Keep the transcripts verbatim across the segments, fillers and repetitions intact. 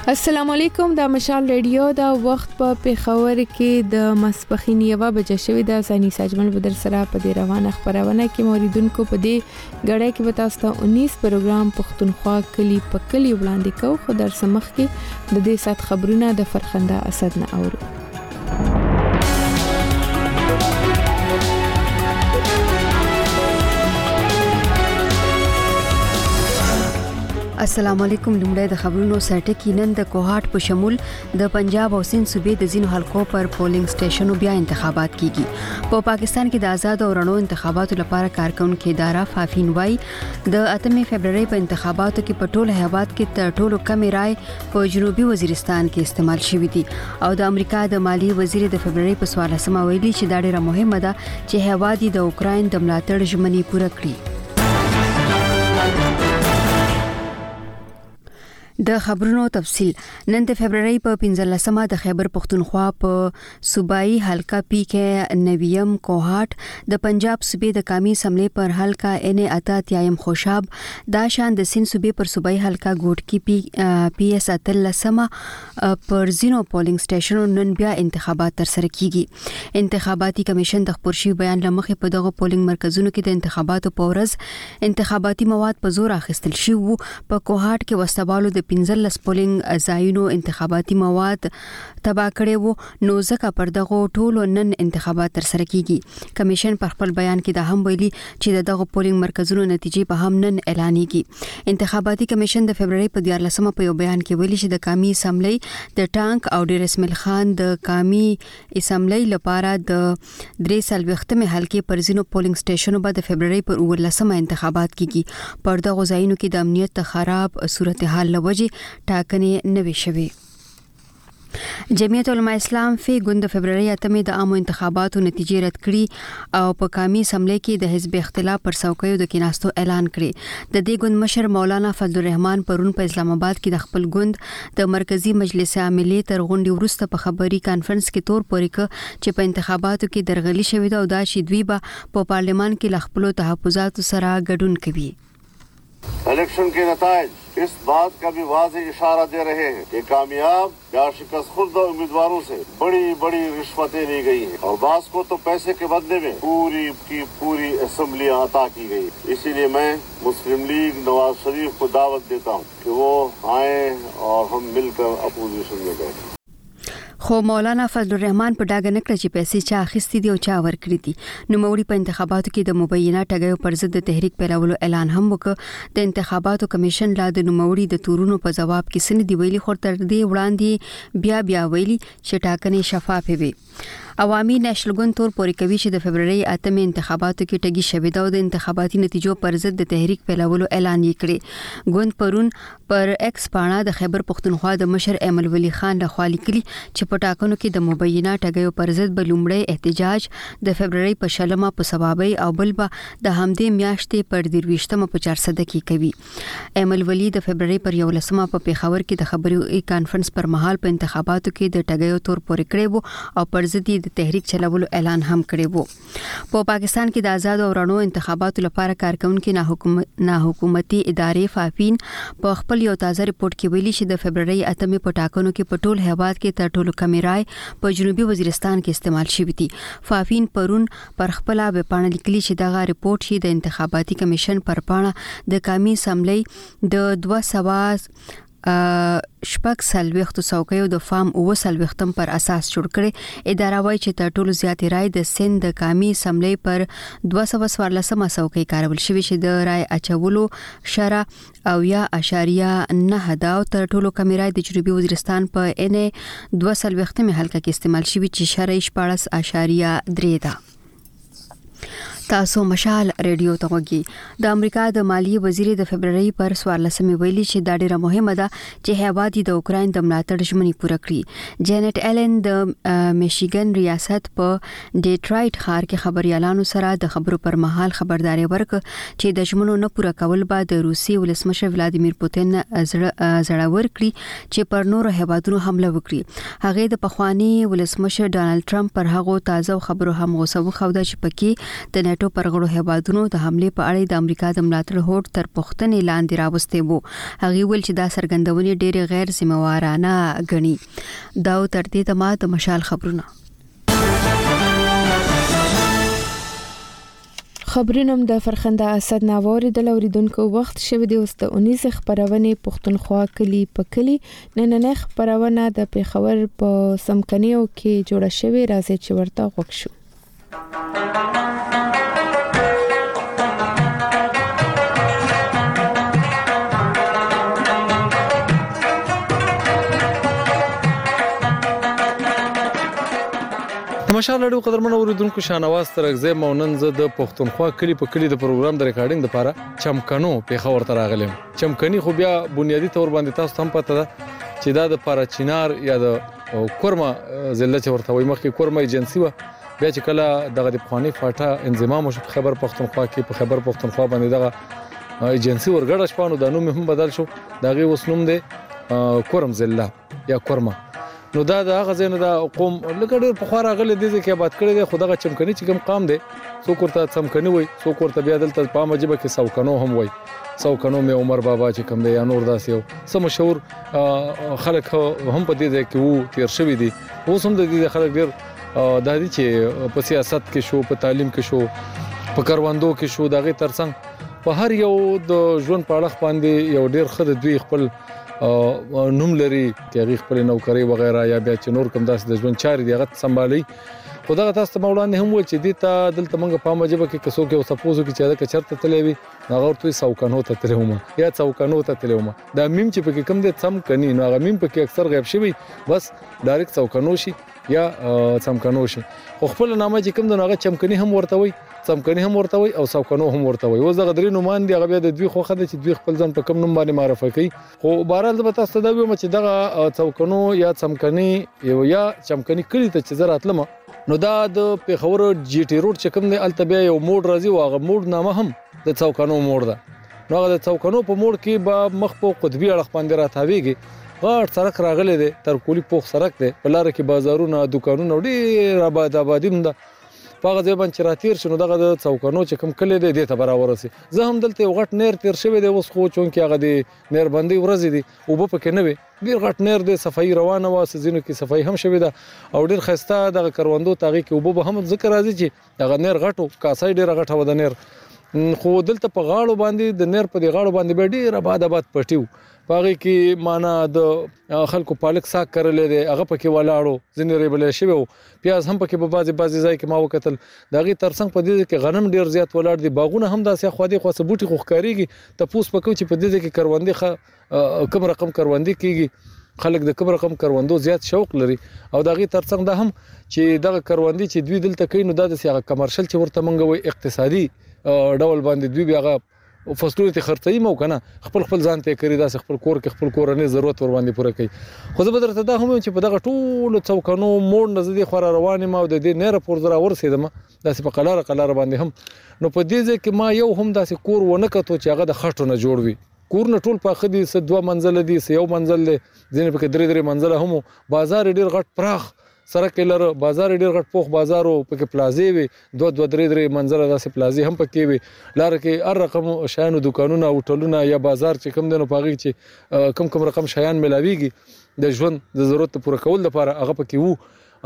السلام علیکم د مشال ریډیو دا وخت په پیښور کې د مسپخین یوه بجې شوې د سانی ساجمل بدر سره په دې روانه خبرونه کې موریدونکو په دې غړې کې به تاسو ته انیس پروګرام پښتونخوا کلی په کلی وړاندې کوو خو در سمخ کې د دې سات خبرونه د فرخنده اسد نه اورو. السلام علیکم. لومړی د خبرونو سرټکی. نن د کوهاټ په شمول د پنجاب او سند صوبې د ځینو حلقو پر پولینګ سټیشنونو بیا انتخابات کیږي. په پاکستان کې د آزاد او رڼو انتخاباتو لپاره کارکونکو اداره فافین وای د اتمې فبرवरी په انتخاباتو کې په ټوله هیواد کې تر ټولو کمې رای په جنوبي وزیرستان کې استعمال شوې دي او د امریکا د مالی وزیر د فبرवरी په څوارلسمه ویلي چې دا ډېره مهمه ده چې هیواد د اوکراین د ملاتړ ژمنې پوره کړي. د خبرونو تفصیل. نن د فبرवरी په پنځلسمه د خیبر پختونخوا په صوبایي حلقه پی کې نویم کوهاټ د پنجاب صوبې د قومي اسمبلی پر حلقه ان اتات یایم خوشاب دا شان د سند صوبې پر صوبایي حلقه ګوټ کې پی پی اس اتلسمه پر زینو پولینګ سټیشنونو نن بیا انتخابات تر سره کیږي. انتخاباتي کمیشن د خبرشي بیان لمخې په دغه پولینګ مرکزونو کې د انتخاباتو په ورځ انتخاباتي مواد په زور اخیستل شي وو. په کوهاټ کې وسوالو د پنځلس پولینګ ځایونو انتخاباتي مواد تبا کړي وو نو ځکه پر دغه ټولو نن انتخابات تر سره کیږي. کمیشن په خپل بیان کې دا هم ویلي چې دغه پولینګ مرکزونو نتیجې په هم نن اعلانېږي. انتخاباتي کمیشن د فبرवरी په دیارلسمه په یو بیان کې ویلي چې د قومي اسمبلی د ټانک او ډیر اسماعیل خان د قومي اسمبلی لپاره د درې سلويختمه حلقې پر زینو پولینګ سټیشنونو به د فبرवरी پر اولسمه انتخابات کیږي. پر دغه ځایونو کې د امنیت خراب صورتحال لوجه ټاکنې نوي شوي. جمعیت علماء اسلام فی ګوند د فبرवरी اتمې د عامو انتخاباتو نتیجې رد کړي او په قومي اسمبلی کې د حزب اختلاف پر څوکیو د کیناستو اعلان کړي. د دې ګوند مشر مولانا فضل الرحمن پرون په اسلام آباد کې د خپل ګوند د مرکزی مجلس عاملې تر غونډې وروسته په خبري کانفرنس کې تور پورې ک چې په انتخاباتو کې درغلي شوې ده او دا شي دوی به په پارلمان کې ل خپل تحفظاتو سره ګډون کوي. इलेक्शन के नताइज इस बात का भी वाज़ेह इशारा दे रहे हैं कि कामयाब या शिकस्त खुर्दा उम्मीदवारों से बड़ी बड़ी रिश्वतें ली गई हैं और बास को तो पैसे के बदले में पूरी की पूरी असेंबलियां अता की गई. इसीलिए मैं मुस्लिम लीग नवाज शरीफ को दावत देता हूं कि वो आए और हम मिलकर अपोजिशन में बैठें. خو مولانا فضل الرحمن په ډاګه نکړه چې پیسې چا اخیستي دي او چا ورکړي دي. نو موري په انتخاباتو کې د مبینه ټګیو پر ضد د تحریک پیلولو اعلان هم وکړ. د انتخاباتو کمیشن لا د نوموړي د تورونو په جواب کې سن دی ویلي خو تر دې وړاندې بیا بیا ویلي چې ټاکنې شفافه وي. عوامي نېشنل ګوند تور پورې کوي چې د فبرवरी اتمې انتخاباتو کې ټګي شوې ده او د انتخاباتي نتیجو پر ضد د تحریک پیلولو اعلان یې کړی. ګوند پرون پر ایکس پاڼه د خیبر پختونخوا د مشر ایمل ولی خان لخوا لیکلي چې په ټاکنو کې د مبینه ټګیو پر ضد بلومړی احتجاج د فبرवरी په شلمه په سبابي او بلبا د همدې میاشتې پر دیرويشتمه په چار صده کې کوي. ایمل ولی د فبرवरी پر یو لسمه په پیښور کې د خبري کانفرنس پر مهال په انتخاباتو کې د ټګیو تور پورې کړی وو او پر ضد د تحریک چلولو اعلان هم کړی وو. په پاکستان کې د آزاد او رڼو انتخاباتو لپاره کارکونکو نه حکومت نه حکومتي ادارې فافین په خپل یو تازه ریپورت کې ویلي چې د فبرवरी اتمې په ټاکنو کې په ټول هیواد کې تر ټولو کمې رای په جنوبي وزیرستان کې استعمال شوې دي. فافین پرون پر خپل به پاڼه لیکلي چې دغه ریپورت شي د انتخاباتي کمیشن پر پاڼه د قومي اسمبلی د دوه سوه شپږ سلويختو څوکیو د فارم او سلويختم پر اساس جوړ کړي. اداره وايي چې تر ټولو زیاتې رای د سند د قومي اسمبلی پر دوه سوه څوارلسمه څوکۍ کارول شوې چې د رای اچولو شره او یا اشاریه نه دا او تر ټولو کم رای د جنوبي وزیرستان په ان دوه سلويختمه حلقه کې استعمال شوې چې شره شپاړس اشاریه درې ده. تاسو مشال ریډیو ته وګورئ. د امریکا د مالی وزیر د فبرवरी پر څوارلسمه ویلي چې دا ډیره مهمه ده چې هیواد د اوکراین د ملاتړ ژمنې پوره کړي. جینټ ایلن د میشیګن ریاست په ډیټرایټ ښار کې خبريالانو سره د خبرو پر مهال خبرداري ورکړه چې د ژمنو نه پوره کول به د روسي ولسمشر ولادیمیر پوتین زړور کړي چې پر نورو هیوادونو حمله وکړي. هغه د پخوانی ولسمشر ډانلډ ټرمپ پر هغه تازه خبرو هم غوسه وخوده چې پکې د ناتو پر غړو هیوادونو د حمله په اړه د امریکا د ملاتړ هوډ تر پوښتنې لاندې راوستي وو. هغه ویل چې دا سرګندونې ډېرې غیر ذمہوارانه غني. دا تر دې دمه د مشال خبرونه خبرونم د فرخنده اسد ناووري د لوریدونکو وخت شوه د اوس د اونیس خبرونه پښتونخوا کلی په کلی نن نه خبرونه د پیښور په سمکنیو کې جوړه شوې راځي چې ورته وښو. مشال لړو قدرمن اوریدونکو شانواز ترغزه مونن زه د پښتونخوا کلی په کلی د پروګرام د ریکارډینګ لپاره چمکنو پیښور ته راغلم. چمکني خو بیا بنیادی تور باندې تاسو هم پته ده چې دا د پارچینار یا د کورما ضلع چې ورته وي مخکې کورما ایجنسی و بیا چې کله دغه د پخوانی فاټا انضمام شو خبر پښتونخوا کې په خبر پښتونخوا باندې دغه ایجنسی ورګړه شپانو د نوم هم بدل شو دغه وسنوم دی کورم ضلع یا کورما. نو دا د هغه ځای نه د قوم لکه ډېر پخوا راغلی دی چې آباد کړی دی خو دغه چمکني چې کوم قام دی څوک ورته څمکني وایي څوک ورته بیا دلته په عامه ژبه کې سوکنو هم وایي. سوکنو مې عمر بابا چې کوم دی یا نور داسې یو څه مشهور خلک هم په دې ځای کې وو تېر شوي دي. اوس هم د دې خلک ډېر دا دي چې په سیاست کې شو په تعلیم کې شو په کروندو کې شو د هغې ترڅنګ په هر یو د ژوند په اړخ باندې یو ډېر ښه د دوی خپل نوم لري چې هغه خپل نوکری وغیرہ یا بیا چې نور کوم داسې د ژوند چارې دی هغه سمبالي. خو دغه تاسو ته مولانا هم وایي چې دې ته دلته موږ په عامه ژبه کې که څوک یو سپوزو کې چې هغه چېرته تللی وي هغه ورته څوکنو ته تللی وم یا څوکنو ته تللی وم. دا میم چې پکې کوم دی څمکني نو هغه میم پکې اکثر غیب شوی بس ډایرکټ څوکنو شي یا څمکنو شي. خو خپل نامه چې کوم دی هغه چمکني هم ورته وایي څمکني هم ورته وایي او څوکنو هم ورته وایي. اوس دغه درې نومان دي هغه بیا د دوی خوښه ده چې دوی خپل ځان په کوم نوم باندې معرفي کوي. خو بهرحال زه به تاسو ته دا ووایم چې دغه څوکنو یا څمکني یا چمکني کلي ته چې زه راتلم نو دا د پیښور جی ټي روډ چې کوم دی هلته بیا یو موډ راځي او هغه موډ نامه هم د څوکنو موډ ده. نو هغه د څوکنو په موډ کې به مخ په قطبي اړخ باندې راتاویږي. غاټ سړک راغلی دی تر کولی پوخ سړک دی په لاره کې بازارونه دوکانونه ډېر آباد آبادي هم ده. په هغه ځای باندې چې راتېر شي نو دغه د څوکنو چې کوم کلی دی دې ته به راورسي. زه هم دلته یو غټ نیر تېر شوی دی اوس خو چونکې هغه د نیربندۍ ورځې دي اوبه پکې نه وي ډېر غټ نیر دی صفایي روانه وه ځینو کې صفایي هم شوې ده او ډېر ښایسته دغه کروندو ته هغې کې اوبه به هم ځکه راځي چې دغه نیر غټ و کاسه یې ډېره غټه وه د نیر. خو دلته په غاړو باندې د نیر په دې غاړو باندې بیا ډېر آباد آباد پټي وو. په هغې کې معنا د خلکو پالک ساګ کرلی دی هغه پکې ولاړو ځینې ریبلی شوی و پیاز هم پکې په بعضې بعضې ځای کې ما وکتل. د هغې ترڅنګ په دې ځای کې غنم ډېر زیات ولاړ دي باغونه هم داسې خوا دې خوا څه بوټي خو ښکارېږي تپوس به کوو چې په دې ځای کې کروندې کوم رقم کروندې کېږي خلک د کوم رقم کروندو زیات شوق لري او د هغې ترڅنګ دا هم چې دغه کروندې چې دوی دلته کوي نو دا داسې هغه کمرشل چې ورته موږ وایي اقتصادي ډول باندې دوی بیا هغه فصلونو ته خرڅوي مو کنه خپل خپل ځان ته کوي داسې خپل کور کې خپل کورنۍ ضرورت ور باندې پوره کوي. خو زه به درته دا هم وایم چې په دغه ټولو څوکنو موډ نه زه دې خوا را روان یم او د دې نیره پورې زه راورسېدم داسې په قلاره قلاره باندې هم. نو په دې ځای کې ما یو هم داسې کور ونه کتو چې هغه د خټو نه جوړ وي. کورونه ټول پاخه دي څه دوه منزله دي څه یو منزل دی ځینې پکې درې درې منزله هم و بازار یې ډېر غټ پراخ سړک یې لره بازار یې ډېر غټ پوخ بازار و پکې پلازې وې دوه دوه درې درې منزله داسې پلازې هم پکې وې. لاره کې هر رقم شیانو دوکانونه هوټلونه یا بازار چې کوم دی نو په هغې چې کوم کوم رقم شیان میلاویږي د ژوند د ضرورت پوره کول لپاره هغه پکې وو.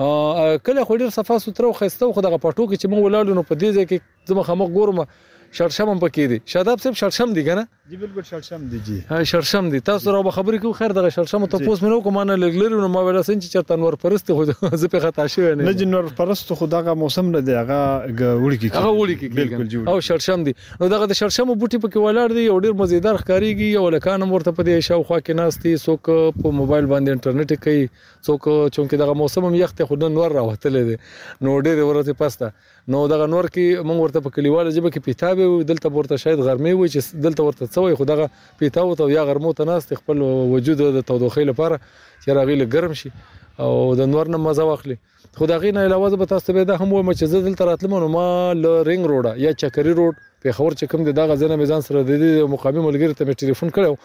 کله خو ډېر صفا سوتره او ښایسته و خو دغه پټو کې چې موږ ولاړو نو په دې ځای کې زه مخامخ ګورم شړشم هم پکې دي. شاداب صاحب شړشم دي که نه؟ جی بالکل شړشم دي جی شړشم دي. تاسو را به خبرې کوو خیر دغه شړشمو تپوس مې نه وکړو ما نه لږ لرې نو ما ویل هسې چې چېرته انور پرست خو زه پرې خطا شوی نه نه جي انور پرست خو دغه موسم نه دی هغه وړي کې هغه وړي کې بالکل او شړشم دي. نو دغه د شړشمو بوټي پکې ولاړ دي او ډېر مزیدار ښکارېږي یو هلکان هم ورته په دې شاوخوا کې ناست دي څوک په موبایل باندې انټرنیټ کوي څوک چونکې دغه موسم هم یخ دی خو نن نور راوتلی دی نو ډېرې ورځې پسته نو دغه نور کې موږ ورته په کلیواله ژبه کې پیتاوې وي دلته به ورته شاید غرمې وي چې دلته ورته څه وایي خو دغه پیتاو ته یا غرمو ته ناست خپل وجود د تودوخۍ لپاره چې هغې لږ ګرم شي او د نور نه مزه واخلي. خو د هغې نه علاوه زه به تاسو ته بیا دا هم وایم چې زه دلته راتلم نو ما له رینګ روډه یا چکري روډ پیښور چې کوم دی دغه ځای نه مې ځان سره د دې مقامي ملګري ته مې ټلیفون کړی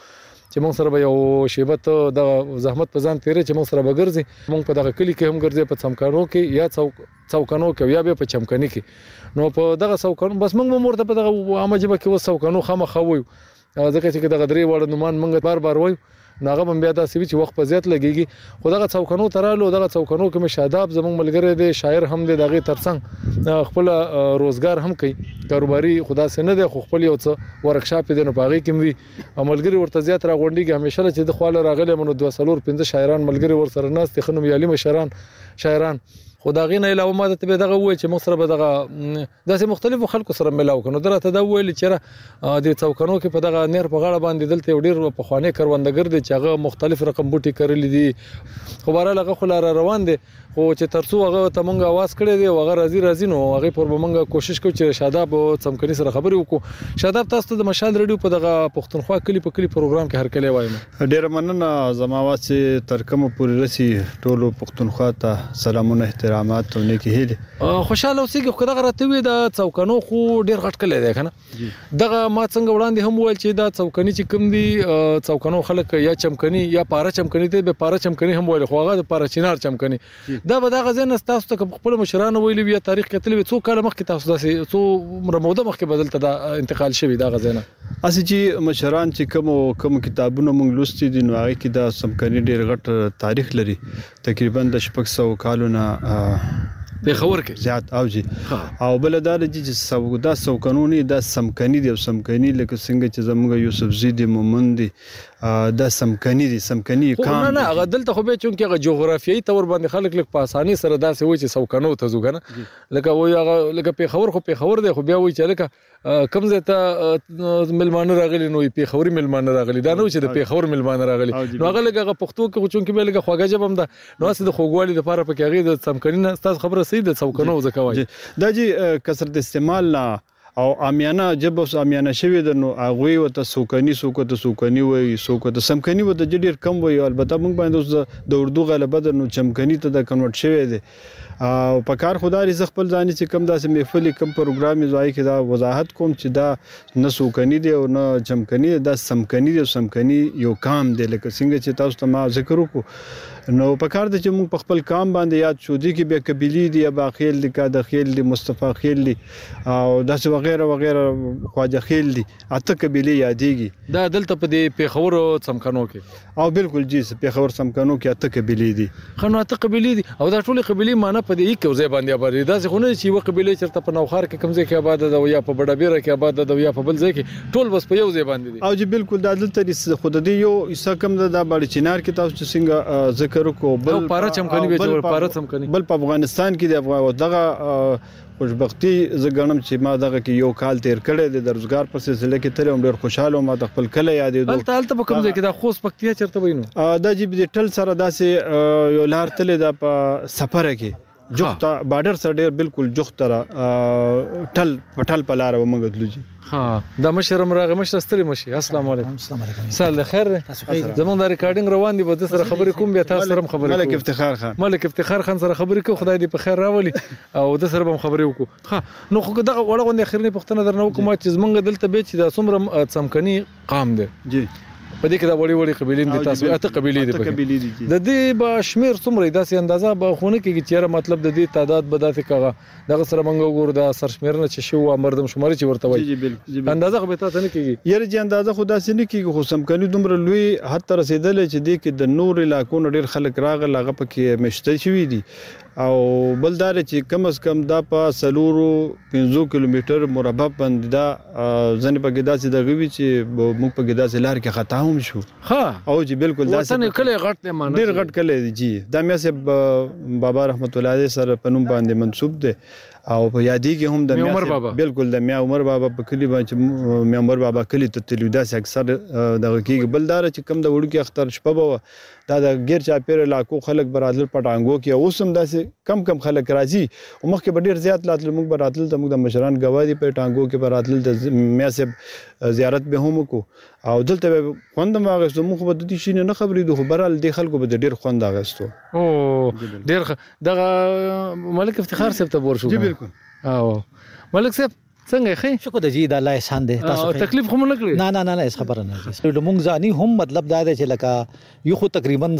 چې موږ سره به یو شیبه ته د زحمت په ځان تیرې چې موږ سره به ګرځي موږ په دغه کلی کې هم ګرځي په څمکنو کې یا څوکنو کې یا به په چمکني کې نو په دغه څوکنو بس موږ مرته په دغه عامه جبه کې و څوکنو خامخا وایو ځکه چې دغه درې وړ نومان موږ بار بار وایو ناغه بم بیا داسې چې وخت په زیات لګيږي خو دغه څوکنو ترالو دغه څوکنو کې مشاداب زموږ ملګری دی شاعر هم دی دغه ترڅنګ خپل روزګار هم کوي کاروباري خدا سي نه دی خو خپل یو څه ورکشاپ دی نو باغی کې وي ملګری ورته زیات راغونډيږي همیشه چې د خواله راغلی منو دوه سلور پنځه شاعران ملګری ور سره ناس تخنو یالي مشران شاعران خدای نه علاوه ما ته دغه وای چې موږ سره به دغه داسې مختلفو خلکو سره ملاو کنو درته دا ویل چې د څوکنو کې په دغه نیر په غاړه باندې دلته ډیر په خوانه کروندګر دي چې هغه مختلف رقم بوټي کړل دي خو بهر هغه خلار روان دي خو چې ترڅو هغه ته مونږ आवाज کړی دی هغه راځي راځي نو هغه پر مونږ کوشش کوو چې شاداب څمکني سره خبرې وکړو شاداب تاسو د مشال ریډیو په دغه پښتونخوا کلی په کلی پروګرام کې هر کله وایم ډیر مننه زما واسه ترکمه پوری رسی ټولو پښتونخوا ته سلامونه احترامات او نیکی هیله خوشاله اوسېږي خو دغه راته وي د څوکنو خو ډیر غټ کلی دی کنه دغه ما څنګه وړاندې هم ویل چې دا څوکني چې کوم دي څوکنو خلک یا چمکني یا پاره چمکني ته به پاره چمکني هم ویل خو هغه د پاره چینار چمکني دا به دغه ځین تاسو ته خپل مشرانو ویلي بیا تاریخ کتل وي څو کال مخکې تاسو داسې څو رموده مخکې بدلته دا انتقال شوی دا غزنه اسی چې مشران چې کوم کوم کتابونه موږ لوستي دي نو هغه کې دا څمکني ډیر غټ تاریخ لري تقریبا د شپږ سوه کالونه په خبر کې زیات او جی او بل دا چې سودا سو قانوني دا سمکني دي سمکني لکه څنګه چې زموږ یوسف زیدی مومند دي دا سمکني دي سمکني کام نه نه غدل ته خو به چونکه هغه جغرافیایي تور باندې خلک لک په اساني سره داسې وای چې سوکنو ته زوګنه لکه وای هغه لکه په خبر خو په خبر دی خو بیا وای چې لکه کم زه ته ملمانه راغلي نو په خوري ملمانه راغلي دا نو چې د په خور ملمانه راغلي نو هغه لکه پښتو کې چونکه به لکه خواګه جبم دا نو اسه د خوګوالي لپاره په کې هغه د سمکني نه تاسو خبره صحیح ده څوکنو زکوای دا جی کثرت استعمال لا او امیانه جب اوس امیانه شوی د نو اغوی وته سوکني سوکته سوکني وای سوکته سمکني وته ډیر کم وای البته موږ باندې د اردو غلبه د نو چمکني ته د کنورټ شوی دی او په کار خدای رزق خپل ځاني چې کم داسې محفل کم پروګرام زای کې دا وضاحت کوم چې دا نه سوکني دی او نه چمکني دا سمکني دی سمکني یو کام دی لکه څنګه چې تاسو ته ما ذکر وکړو نو په کار د چې موږ په خپل کام باندې یاد شو دي کې به قبيلي دي یا باخیل دي کا د خیل دي مصطفی خیل دي او داسې وغیرہ وغیرہ خواجه خیل دي اته قبيلي یادېږي دا دلته په دې پیښور څمکنو کې او بالکل جی پیښور څمکنو کې اته قبيلي دي خنو اته قبيلي دي او دا ټول قبيلي معنی په دې کې ځای باندې آباد دي دا څنګه نه چې یو قبيله چرته په نوخار کې کمزې کې آباد ده یا په بڑا بیره کې آباد ده یا په بل ځای کې ټول بس په یو ځای باندې دي او جی بالکل دا دلته خود دې یو ایسا کم ده د باندې چینار کې تاسو څنګه ذکر وکړو بل پاره چمکني به جوړ پاره چمکني بل په افغانستان کې د افغان دغه خوشبختی زګنم چې ما دغه کې یو کال تیر کړی د روزګار په سلسله کې تر هم ډیر خوشاله ما د خپل کله یادې دوه تل ته کوم ځای کې د خوست پکتیا چرته وینو دا جی ډیټل سره داسې یو لار تل د په سفر کې جوخته بارډر سره ډیر بالکل جوخته ټل پټل پلار و مګدلو جی ها دا مشرم راغه مشر ستړي مشي السلام علیکم السلام علیکم سال خیر زمون دا ریکارډینګ روان دي به سره خبرې کوم بیا تاسو سره خبرې ملک افتخار خان ملک افتخار خان سره خبرې کوم خدای دې په خیر راولي او د سره هم خبرې وکړو ها نو خو دغه وړاندې اخرنی پښتنه درنه وکم چې زمونږ دلته به چې دا څومره څمکني قام دي جی په دې کې دا وړي وړي قبيلې دي تاسو اته قبيلې دي د دې به شمیر څومره داسې اندازه به خونه کې چې مطلب د دې تعداد به داسې کاغه دغه سره منګو ګور دا سرشمیرنه چې شو مردم شماري چې ورته وایي جی بالکل اندازه به تاسو نه کیږي یره چې اندازه خدا سي نه کیږي خو سمکني دومره لوی حتی رسیدل چې دې کې د نور علاقو ډیر خلک راغله هغه پکې مشته شوی دي او بلدار چې کم از کم دا په سلورو پنځه کیلومتر مربع باندې دا ځنې په ګدا چې د غوي چې موږ په ګدا چې لار کې خطا هم شو ها او جی بالکل دا څنګه کله غټ نه مانه ډیر غټ کله جی دا مې سه بابا رحمت الله علیه سره پنوم باندې منسوب ده او په یادې کې هم د میا بالکل د میا عمر بابا په کلی باندې میا عمر بابا کلی ته تلودا سي اکثر دغه کې بلدار چې کم د وړو کې اختر شپه بو دا د غیر چا پیر علاقو خلک برادل پټانګو کې اوسم داسې کم کم خلک راځي او مخکې به ډیر زیات لاتل موږ برادل ته موږ د مشران گواهی په ټانګو کې برادل د میا سه زیارت به هم کو او دلته خوند ما غوښتو موږ به د دې شي نه خبرې دوه برال د خلکو به ډیر خوند غوښتو او ډیر دغه ملک افتخار صاحب ته ورشو جی بالکل او ملک صاحب څنګه خې شکر د جی د الله احسان دی تاسو تکلیف خو نه کړی نه نه نه نه خبره نه دي موږ ځاني هم مطلب دا دی چې لکه یو خو تقریبا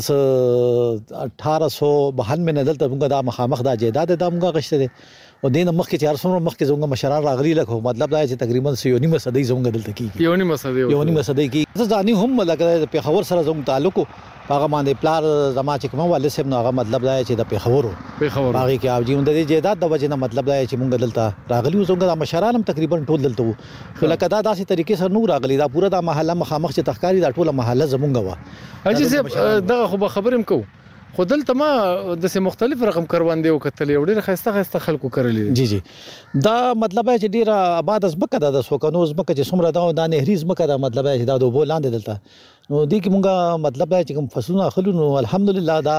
اठारह सौ बानवे نه دلته موږ دا مخامخ دا جیداد د موږ غشته دي او دین مخکې چار سو مخکې زموږ مشران راغلي لکه مطلب دا چې تقریبا یو نیمه صدۍ زموږ دلته کیږي یو نیمه صدۍ یو نیمه صدۍ کیږي ځاني هم لکه په خبر سره زموږ تعلق هغه باندې پلار زما چې کوم والد صاحب نو هغه مطلب دا چې د پیښورو پیښورو هغه کې او جون د جیداد د وجه نه مطلب دا چې موږ دلته راغلي وو څنګه مشران هم تقریبا ټول دلته وو لکه دا داسې طریقې سره نو راغلي دا پوره د محله مخامخ چې تخکاری دا ټوله محله زمونږ و اجي صاحب دا خو خبرم کو خو دلته ما د سه مختلف رقم کروندې او کتلې او ډېر خسته خسته خلکو کړلې جی جی دا مطلب چې ډیره آباد از مکه د سوکانو از مکه چې څومره دا د نهریز مکه دا مطلب چې دا د بولاند دلته نو دې کې مونږه مطلب چې کوم فصلونه اخلو نو الحمدلله دا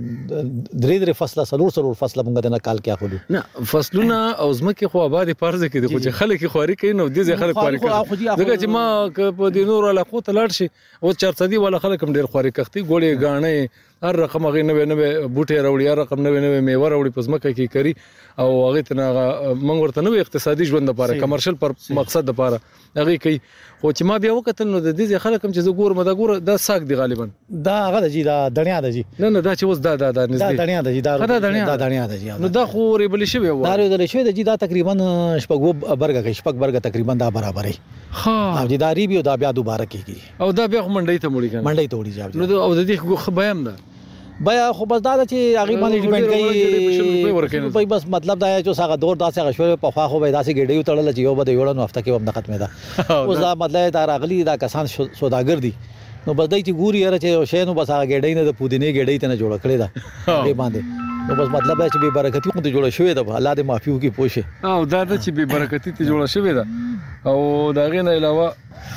درې درې فصله سلور سلور فصله مونږ د نه کال کې اخلو نه فصلونه او زمکه خو آباد پارځ کې دي خو چې خلک خوري کوي نو دې ځای خلک خوري کوي دغه چې ما په دې نور علاقو ته لاړ شي او چارصدي ولا خلک هم ډېر خوري کوي ګوړې غاڼې هر رقم هغه نوې نوې بوټي راوړي هر رقم نوې نوې میوه راوړي په زمکه کې کوي او هغه ته موږ ورته نوې اقتصادي ژوند لپاره کمرشل پر مقصد لپاره هغه کوي خو چې ما بیا وکتل نو د دې خلک هم چې زه ګورم دا ګور دا ساک دی غالبا دا هغه د جی دا دنیا د جی نه نه دا چې اوس دا دا دا نږدې دا دنیا د جی دا دا دنیا د جی نو دا خو ریبل شوی و دا ریبل شوی د جی دا تقریبا شپږ برګه کې شپږ برګه تقریبا دا برابرې ها او جی دا ریبي او دا بیا دوباره کیږي او دا بیا منډي ته مړی کنه منډي ته وړي ځي نو او د دې خو بیان ده بیا خو بس دا چې هغه باندې ډیپند کوي په بس مطلب دا چې هغه دور داسې غشوي په خوا خو به داسې ګډیو تړل چې یو به یو نو هفته کې هم ختمه ده اوس دا مطلب دا راغلي دا کسان سوداګر دي نو بس دای چې ګوري را چې شې نو بس هغه ګډی نه د پودینه ګډی ته نه جوړ کړی دا دې باندې نو بس مطلب چې به برکتی کو ته جوړ شوی دا الله دې معافیو کې پوښه او دا چې به برکتی ته جوړ شوی دا او دا غینه علاوه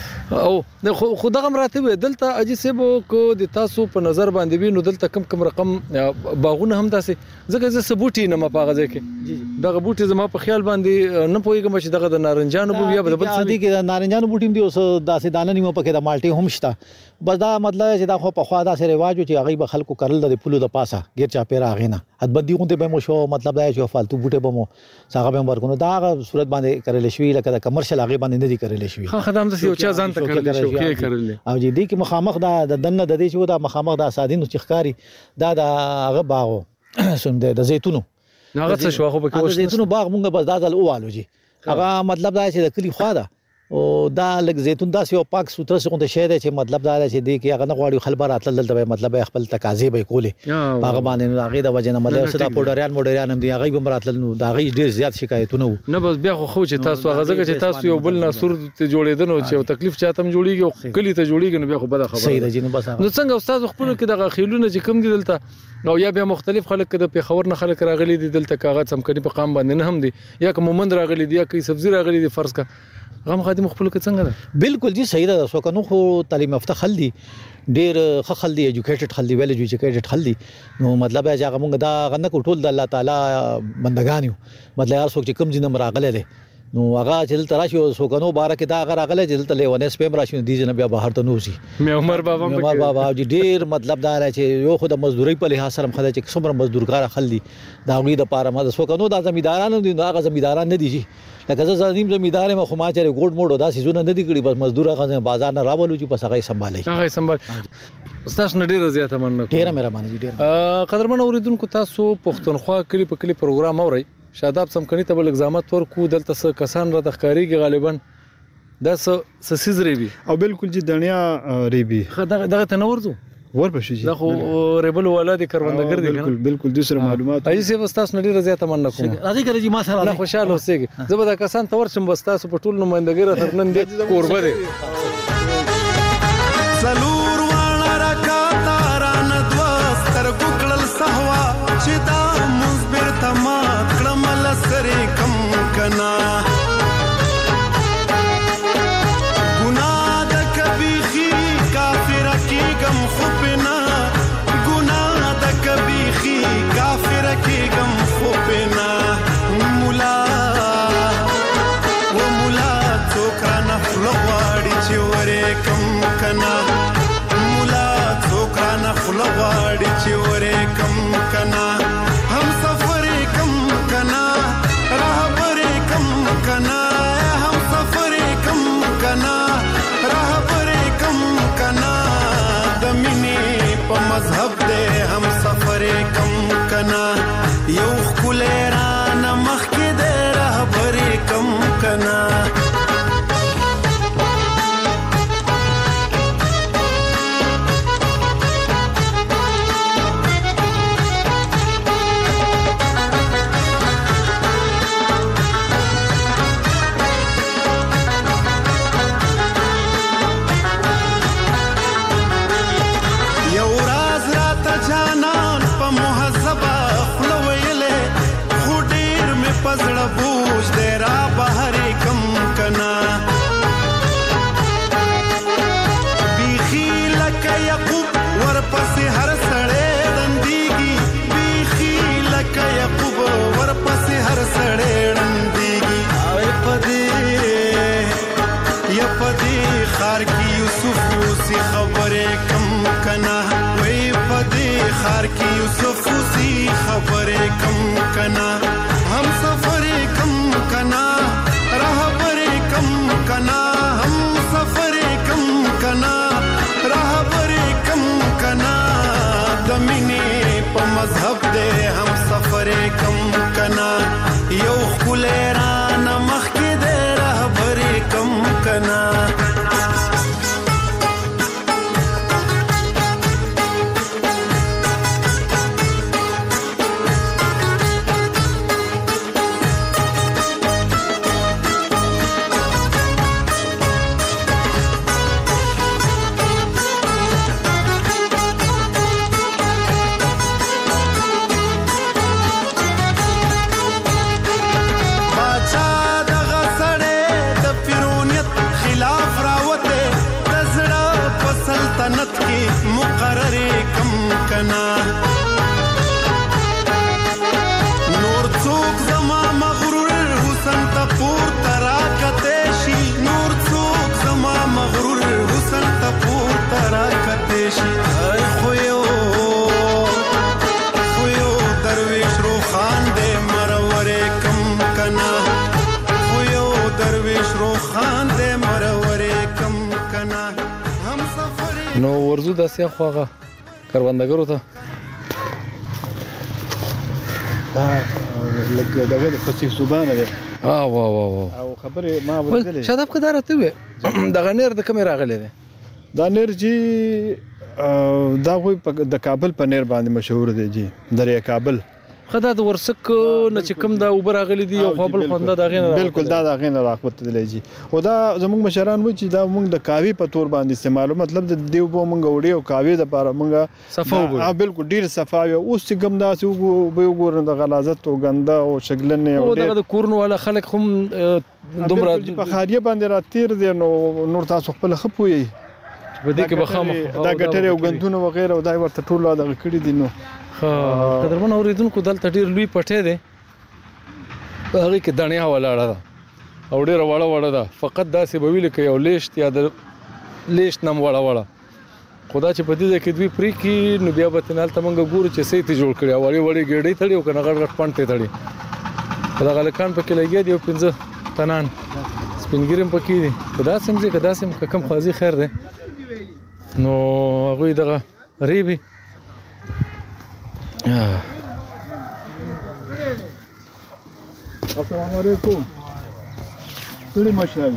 او خو دغه مراتب دلته اجي سیبو کو د تاسو په نظر باندې وینو دلته کم کم رقم باغونه هم تاسو زګه ز سبوټي نه مپاغه ځکه دغه بوټي زما په خیال باندې نه پويګم چې دغه د نارنجانو بو یا بل څه دي کې د نارنجانو بوټي دی اوس داسې دانه نیمه پکې د مالټي هم شته بس دا مطلب چې دا خو په خوا داسې رواج چې هغه به خلکو کړل د پلو د پاسه غیر چا پیرا غینه حدبدي غونډه به مو شو مطلب دا چې فالتو بوټي به مو څنګه به ورکو دا صورت باندې کړل شوی لکه د کمرشل هغه باندې نه دي کړل شوی خا خدام د یو چا ځان ته کړل شو کې کړل او جی دې کې مخامخ دا د دنه د دې چې دا مخامخ دا سادینو چخکاری دا د هغه باغو سم د زیتونو هغه څه شو خو به د زیتونو باغ مونږ بس دا ځل اوالو جی هغه مطلب دا چې د کلی خوا ده او دا لګ زیتون دا یو پاک سوتره څنګه شی دی چې مطلب دا چې دی کې هغه نه غواړي خلبر اتل دلته مطلب خپل تقاضې به کولې هغه باندې هغه د وجه نه مطلب صدا پوډریان موډریان هم دی هغه به مراتل نو دا غي ډیر زیات شکایتونه نه بس بیا خو چې تاسو هغه ځکه چې تاسو یو بل ناسور ته جوړیدنو چې تکلیف چاته هم جوړیږي کلی ته جوړیږي نو بیا خو بده خبره صحیح دی نو بس نو څنګه استاد خپل کې دغه خیلونه چې کم دي دلته او یا بیا مختلف خلک د پیښور نه خلک راغلي دي دلته کاغذ هم کني په قام باندې نه هم دي یا کوم مند راغلي دي یا کوي سبزی راغلي دي فرض کا غم خادم خپل کې څنګه ده بالکل جی صحیح ده سو کنو خو تعلیم یافته خل دي ډیر ښه خل دي ایجوکیټډ خل دي ویل ایجوکیټډ خل دي نو مطلب هغه چې موږ دا غنه ټول د الله تعالی بندگان یو مطلب هر څوک چې کم ځینم راغله دي نو هغه چې تل راشي سو کنو بارکه دا هغه راغله چې تل له ونس پم راشي دي جن بیا بهر ته نوځي مې عمر بابا مې عمر بابا جی ډیر مطلب دا چې یو خو د مزدوري په لحاظ سره خدای چې څومره مزدورګار خل دي دا غوي د پاره ما سو کنو دا زمیدارانو دي هغه زمیداران نه دي جی لکه زه زنیم زمیدار ما خو ما چې ګوډ موډ دا سيزونه نه دي کړی بس مزدور هغه بازار نه راولو چې پس هغه سمبالي هغه سمبال استاد نډیر زیاته مننه ډیر مهرباني ډیر قدرمن اوریدونکو تاسو پښتونخوا کلی په کلی پروګرام اوري شاداب سمکني ته بل اگزامات ورکو دلته څه کسان را د ښکاریږي غالبا دا څه سسیز ریبي او بالکل جی دنیا ریبي دغه دغه تنورځو ورپښې دا خو ریبل ولادي کروندګر دي بالکل بالکل د سره معلومات اې سی وستاس نډیر زیاته مننه کوم راځي کړی ما سره الله خوشاله اوسېږي زه به دا کسان تور شم وستاس په ټول نمائندګر تر نن دې قربه دي سلور وانا راکاتا ران دوستر ګکړل سهوا چې دا مصبر تما کړمل سره کم کنا ګناه د کبي خي کافر کې غم خوبنا ګناه د کبي خي کافر کې غم خوبنا مولا و مولا څوکرا نفل غواړي چې ورې کم کنا مولا څوکرا نفل غواړي چې ورې کم کنا خار کی یوسف حسی خبرې کم کنا هم سفرې کم کنا رهبرې کم کنا هم سفرې کم کنا رهبرې کم کنا د مینې په مذهب دې هم سفرې کم کنا یو خلران مخ کې دې رهبرې کم کنا مقرر کم کنا نور څوک زما مغرور حسن ته پور ترا کته شي نور څوک زما مغرور حسن ته پور ترا کته شي خو یو خو یو درویش روخان دې مرور کم کنا خو یو درویش روخان دې مرور کم کنا نو ورزو داسې خواغه کروندګرو ته دا لکه دغه د فصیح زبانه ده اه وا وا وا او خبره ما ورته شاداب کدار ته وي دغه نیر د کوم راغلی دی دا نیر جی دا وي د کابل په نیر باندې مشهور دی جی دریا کابل خدا د ورسک نه چې کوم دا اوبر غلي دي او خپل خونده دا غین بالکل دا دا غین راخوت دی جی او دا زموږ مشران و چې دا موږ د کاوی په تور باندې استعمالو مطلب د دیو بو موږ وړي او کاوی د لپاره موږ صفا وګورو اه بالکل ډیر صفا او اوس چې کوم دا چې به وګورو د غلازت او غنده او شګلنه او د کورنو ولا خلک هم دومره په خاریه باندې را تیر دي نو نور تاسو خپل خپوي په دې کې بخامه دا ګټره او غندونه وغیرہ او دا ورته ټول دا کړی دي نو قدرمن اوریدونکو دلته ډیر لوی پټه دی هغه کې دنیا ولاړه ده او ډیر وړه وړه ده فقط داسې به ویل کې یو لیشت یا د لیشت نم وړه وړه خدا چې په دې کې دوی پری کې نو بیا به تنال تمنګ ګورو چې سې ته جوړ کړی وړي وړي ګډې تړي او کنه غړ غړ پنټه تړي دا غلکان پکې لګي دی او پنځه تنان سپینګریم پکې دي خدا سم دې خدا سم کم خازي خیر ده نو هغه دغه ریبي السلام علیکم ټول مشران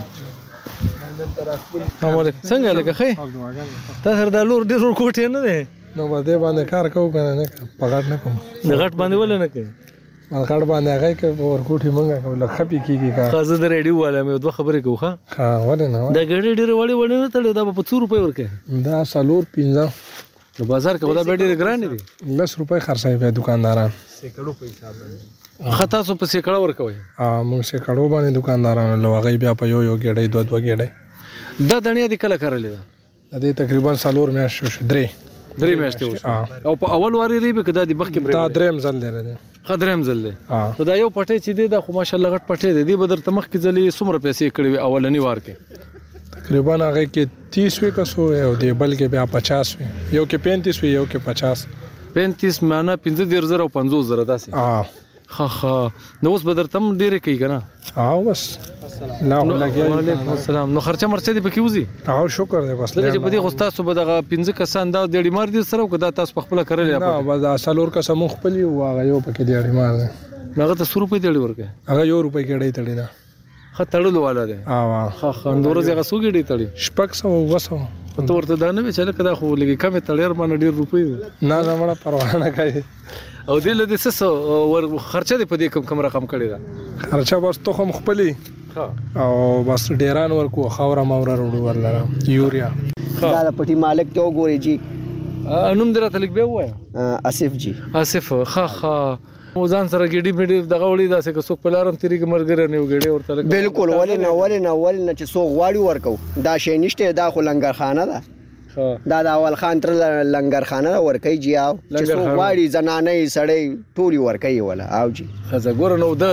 السلام علیکم څنګه لګه خې تاسو د لور ډیر کوټه نه ده نو باندې باندې کار کوو کنه نه پغړ نه کوم د غټ باندې ول نه کوي غټ باندې هغه کې ور کوټي مونږه کوله خپي کیږي کا خازه د ریډیو والا مې دوه خبرې کوخه ها ونه نه دا ګړې ډېر وړي وړي نه تړي دا په څو روپۍ ورکه دا سالور پینځه نو بازار کې ودا ډېر ګران دي لس روپۍ خرڅای په دکانداران سیکړو په حساب خطا سو په سیکړه ورکوي ا موږ سیکړو باندې دکانداران لوغي بیا په یو یو ګړې دوه دوه ګړې دا دنیا د کله کړلې ده د تقریبا سالور میاشت شو درې درې میاشتې او په اول واری ری به کدا د بخ کې دا درېم ځل لري خدرم زل دی دا یو پټه چې دی دا خو ماشاءالله غټ پټه دی دی بدر تمخ کې ځلې څومره پیسې کړې اولنی وار کې تقریبا هغه کې تیس وی کسو او دی بل کې بیا پچاس وی یو کې پینتیس وی یو کې پچاس پینتیس معنا پنځه ډیر زره او پنځوس زره داسې اه خا خا نو اوس بدر تم ډیر کوي کنه اه بس لا وعلیکم السلام نو خرچه مرچه دی پکې وزي اه شکر دی بس لکه چې په دې غوستا صبح دغه پنځه کسان دا ډېری مار دي سره کدا تاسو په خپل کړل نه بس سالور کا سمو خپل یو هغه یو پکې ډېری مار دی هغه ته څو روپۍ دی ورکه هغه یو روپۍ کې ډېری تړي دا خطړلو والا دی اه خا خا اندور زغه سو کې ډېری تړي شپک سو وسو ته ورته دا نه چې لکه دا خو لګي کمه تړیر باندې ډېر روپۍ نه نه مړه پروا نه کوي او دې لدې څه ور خرچه دې په دې کم کم رقم کړی دا خرچه بس تو هم خپلې او بس ډیران ورکو خاور ماور وروړو ورلره یوریا دا پټي مالک ته وګوري جی انوم درته لیک به وای اسف جی اسف خا خا ځان سره ګډي میډي دغه وړي داسې که څوک پلارم تیری کې مرګره نه وګړي ورته بالکل ولې نه ولې نه ولې نه چې څوک غواړي ورکو دا شی نشته دا خو لنګرخانه ده دا د اول خان تر لنګرخانه ورکي جی او چې څوک غواړي زنانه سړی ټولي ورکي ولا او جی خزه ګور نو د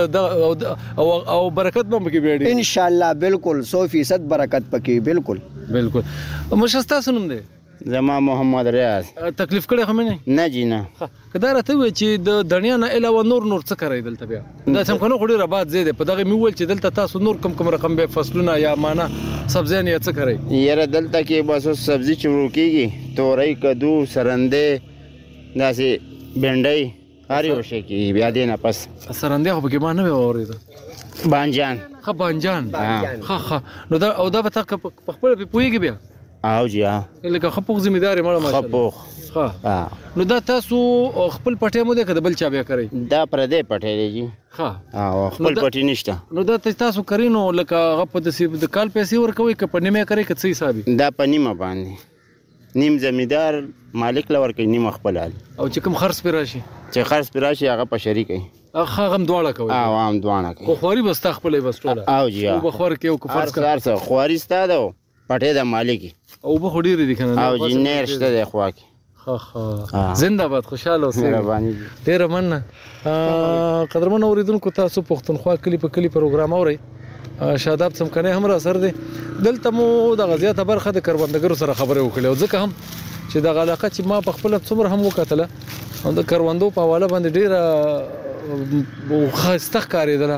او او برکت به پکې بیړي ان شاء الله بالکل سو فیصد برکت پکې بالکل بالکل مشستا سنم دي زما محمد ریاض. تکلیف کړی خو مې نه جی نه. که دا راته ووایي چې د دنیا نه علاوه نور نور څه کوئ دلته بیا؟ دا څمکنو خو ډېر آباد ځای دی، په دغې مې وویل چې دلته تاسو نور کوم کوم رقم بیا فصلونه یا مانه سبزیان یا څه کوئ؟ یاره دلته کې بس اوس سبزي چې ورو کېږي، تورۍ، کدو، سرندې، داسې بینډۍ، هر یو شی کېږي. بیا دې نه پس سرندې خو پکې ما نه وی واورېده. بانجان. ښه بانجان. ښه ښه نو دا او دا به تا په خپله پرې پوهېږي بیا؟ او جی ها. لکه ښه پوخ ذمېدار یې مړه ماشاءالله. ښه پوخ. ښه نو دا تاسو خپل پټی مو دی که د بل چا بیا کوئ؟ دا پردی پټی دی جي. ښه او خپل پټی نشته. نو دا تاسو کوئ نو لکه هغه په داسې د کال پیسې ورکوئ که په نیمه یې کوئ که څه حساب وي؟ دا په نیمه باندې، نیم زمیندار مالک له ورکوي، نیمه خپل حال. او چې کوم خرڅ پرې راشي؟ چې خرڅ پرې راشي هغه په شریک وي. هغه هم دواړه کوي؟ او هم دواړه کوي. خو خواري به ستا خپله یې بس ټوله؟ او جي ها. اوبه خوار کې او که فرض کړه هر څه خواري ستا ده، پټی د مالک وي. اوبه خو ډېرې دي که نه؟ او جي نهر شته دی خوا کې. ښه ښه زنده باد، خوشحاله اوسئ. مهرباني دي. ډېره مننه. قدرمنو اورېدونکو، تاسو پښتونخوا کلي په کلي پروګرام اورئ. شاداب څمکنی هم را سره دی. دلته مو دغه زیاته برخه د کروندګرو سره خبرې وکړې، او ځکه هم چې دغه علاقه چې ما پخپله څومره هم وکتله د کروندو په حواله باندې ډېره ښایسته ښکارېدله.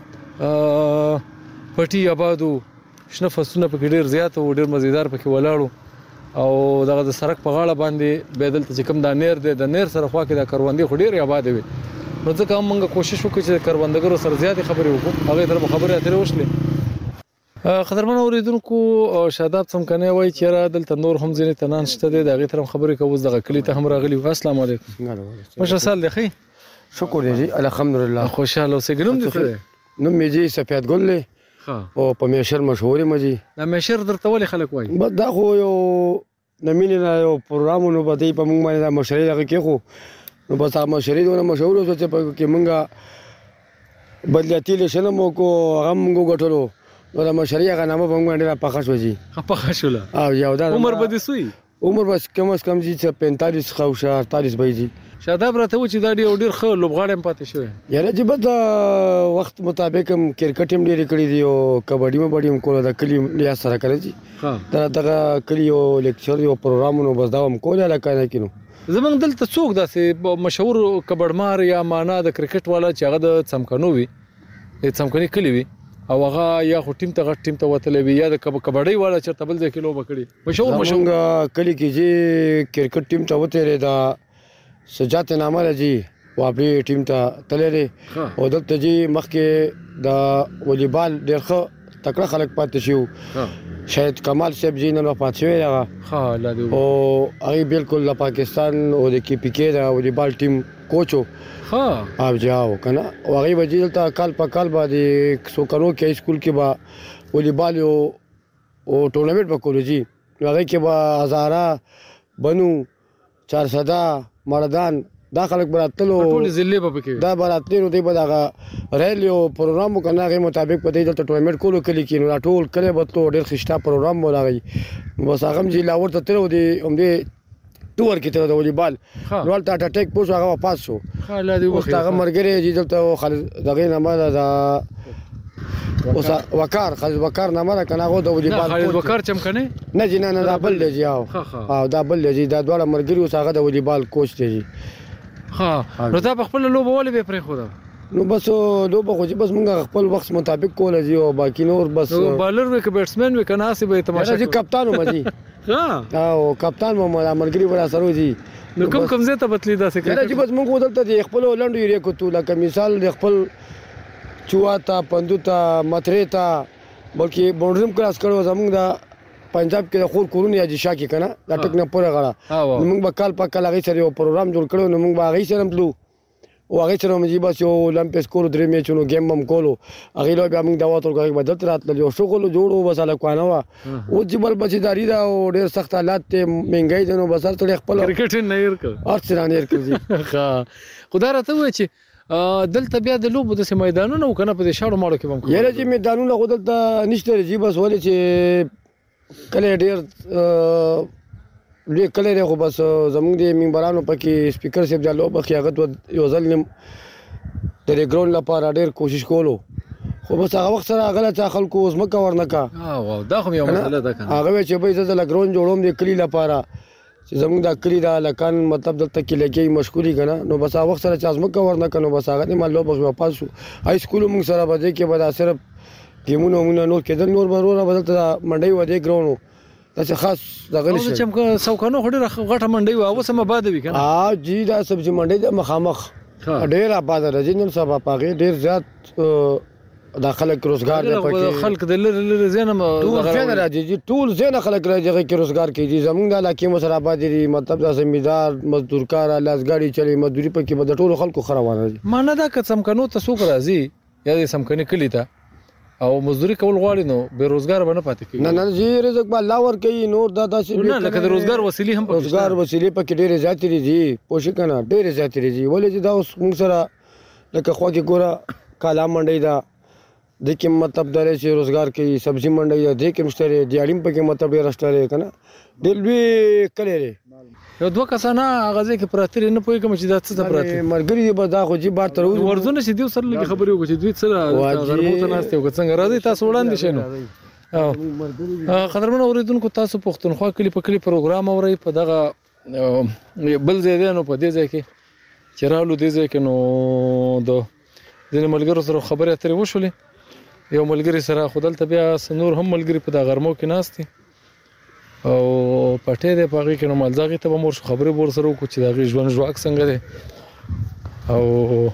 پټي آبادو، شنه فصلونه پکې ډېر زیات وو، ډېر مزیدار پکې ولاړ وو. او دغه د سړک په غاړه باندې بیا دلته چې کوم دا نهر دی، د نهر سره خوا کې دا کروندې خو ډېرې آبادې وې. نو ځکه هم موږ کوشش وکړو چې د کروندګرو سره زیاتې خبرې وکړو، هغې سره به خبرې اترې وشلې. قدرمنو اورېدونکو، شاداب څمکنی وایي چې یاره دلته نور هم ځینې تنان شته دی، د هغې سره هم خبرې کوو. اوس دغه کلي ته هم راغلي وو. السلام علیکم. مشر سال دی ښه؟ شکر دی جی، الحمدلله. خوشحاله اوسئ. نوم دې څه دی؟ نوم مې جی سفید ګل دی او په میشر مشهور یم جی. دا میشر درته ولې خلک وایي؟ بس دا خو یو د مینې نه یو پروګرام و، نو به دی په موږ باندې دا مشرۍ دغه کېښو، نو بس هغه مشرۍ دونه مشهور شوه چې پکې موږ بدلیاتي الیکشن هم وکړو، هغه هم موږ وګټلو. نو د مشرۍ هغه نامه په موږ باندې ډېره پخه شوه جي. پخه شوله؟ او یو دا عمر به دې سوی؟ عمر بس کم از کم جي پینتالیس ښه او اړتالیس به جي. شاداب راته و چې دا ډېر ښه لوبغاړی هم پاتې شوی. یاره جي بس د وخت مطابق هم کرکټ هم ډېرې کړي دي او کبډي مبډي هم کوله، د کلي ریاض سره کړی جي. دا دغه کلي یو لیکچر یو پروګرامونه بس دا هم کولی علاقه نه کې. نو زمونږ دلته څوک داسې مشهور کبډمار یا معنا د کرکټ والا چې هغه د څمکنو وي، د څمکني کلي وي، او هغه یا خو ټیم ته غټ ټیم ته وتلی وي، یا د کبډۍ والا چېرته بل ځای کې لوبه کړې مشهور مشهور؟ زمونږ کلي کې جي کرکټ ټیم ته وتېرېده، سجاد نامه ده جي، واپړي ټیم ته تللی دی. او دلته جي مخکې د والیبال ډېر ښه تکړه خلک پاتې شوي، شاید کمال صاحب جي نن وفات شوی دی هغه، او هغې بالکل د پاکستان او د کې پي کې د والیبال ټیم کوچ و. او جي هاو که نه، او هغې به جي دلته کال په کال به د سوکنو کې هائی سکول کې به والیبال یو ټورنمنټ به کولو جي. نو هغې کې به هزاره، بنو، چارسده، مردان، دا خلک به راتلو، ټولې ضلعې به پکې دا به راتلې. نو دوی به دغه ریل یو پروګرام وکړ، هغې مطابق به دوی دلته ټورنمنټ کولو کلي کې. نو دا ټول کلی به تلو، ډېر ښایسته پروګرام به هغوی. بس هغه هم چې لاهور ته تللی و، د همدې ټور کې تللی د والیبال. نو هلته هارټ اټیک پوه شو، هغه وفات شو. اوس د هغه ملګری چې دلته دغې نامه ده د اوس وقار، خالد وقار نامه ده که نه، هغه د والیبال. خالد وقار څمکنی؟ نه جي نه نه، دا بل دی جي. او دا بل دی جي، دا دواړه ملګري اوس هغه د والیبال کوچ دی جي. ها نو تا په خپله لوبه ولې بیا پرېښوده؟ نو بس لوبه خو چې بس موږ خپل وخت مطابق کوله جي، او باقي نور بس بالر وې که بیټسمین وې که نه هسې به یې تماشا کوله؟ کپتان وم جي. او کپتان وم، دا ملګري به راسره وو جي. نو کوم کوم ځای ته بتلي داسې کړه جي؟ بس موږ دلته د خپلو لنډو ایریا کوتو، لکه مثال د خپل چووا ته، پندو ته، مترې ته، بلکې باونډري هم کراس کړی و. زموږ د پنجاب کې د خور کورونه یا جیشا کې که نه، دا ټک نه پورې غاړه، نو موږ به کال په کال هغې سره یو پروګرام جوړ کړی و. نو موږ به هغې سره هم تلو، او هغې سره هم جي بس یو اولمپس کولو، درې میچونو ګیم هم کولو. هغې له بیا موږ دعوت ورکړو، هغې به دلته راتلل، یو شغل جوړ و، بس هلکانه وه. اوس جي بل بچېداري ده او ډېر سخت حالات دی، مهنګۍ ده، نو بس هر سړی خپله کرکټ یې نه هېر کړ، هر څه رانه هېر کړ جي. ښه خو دا راته ووایه چې دلته بیا د لوبو داسې میدانونه و که نه په دې شاړو ماړو کې به هم؟ یاره جي میدانونه خو دلته نشته جي، بس ولې چې کلی ډېر لوی کلی دی، خو بس زموږ د ممبرانو پکې سپیکر صاحب دا لوبه کې هغه یو ځل د دې ګراونډ لپاره ډېر کوشش کولو، خو بس هغه وخت سره هغه چا خلکو ځمکه ورنه کړه. دا خو یو مسله ده که نه، هغه وایي چې بهی زه دله ګراونډ جوړوم د کلي لپاره، چې زموږ د کلی د لکان مطلب دلته کې لګي مشکوري کنه نو بس هغه وخت سره چې ازمکه ورنه کنه بس هغه نه مالو بس واپس شو هاي سکول موږ سره بده کې بدا صرف ګیمونو موږ نور کېدل نور برونه بدلته منډي ودی ګراونو دا خاص دغه نشي چې موږ سوکانو خډه غټه منډي و اوسه مباده وی کنه ها جی دا سبزی منډي د مخامخ ډیر آباد راځي نن سبا پاګه ډیر زیات داخله کې روزګار دی پکې خلک د لری زینه ټول زینه راځي ټول زینه خلک راځي چې روزګار کوي زمونږ د علاقې مو سره آباد دي مطلب د زمیندار مزدور کار لاسګاډي چلی مزدوري پکې بد ټول خلکو خروان راځي مانه دا که سمکنو ته سوق راځي یا د سمکني کلی ته او مزدوري کول غواړي نو به روزګار باندې پاتې کیږي نه نه جی رزق به الله ور کوي نور دا داسې نه لکه د روزګار وسیلې هم روزګار وسیلې پکې ډېرې زیاتې دي پوښښ کنه ډېرې زیاتې دي ولې چې دا اوس موږ سره لکه خو کې ګوره کالا منډي دا د کوم مطلب درې چې روزګار کوي سبزی منډي دا د کوم شته دیاړم پکې مطلب ډېر شته کنه ډېر لوی کړي یو دوه کسانه غزه کې پراتری نه پوي کوم چې دا څه پراتری مرګري به دا خو جی بار تر ورزونه چې دوی سره لګي خبرې وکړي چې دوی سره غرموته ناشته وکړي څنګه راځي تاسو وړاندې شنو او قدرمن اوریدونکو تاسو پښتونخوا کلی په کلی پروګرام اوري په دغه بل ځای نو په دې ځای کې چرالو دې ځای کې نو د ځینې ملګرو سره خبرې اترې وشولې یو ملګری سره خودل ته بیا سنور هم ملګری په د غرمو کې ناشتي او پټې ده پاږي کې نو مالځاغي ته مور خبرې ور سره وکړو چې دا غي ژوند ژواک څنګه ده او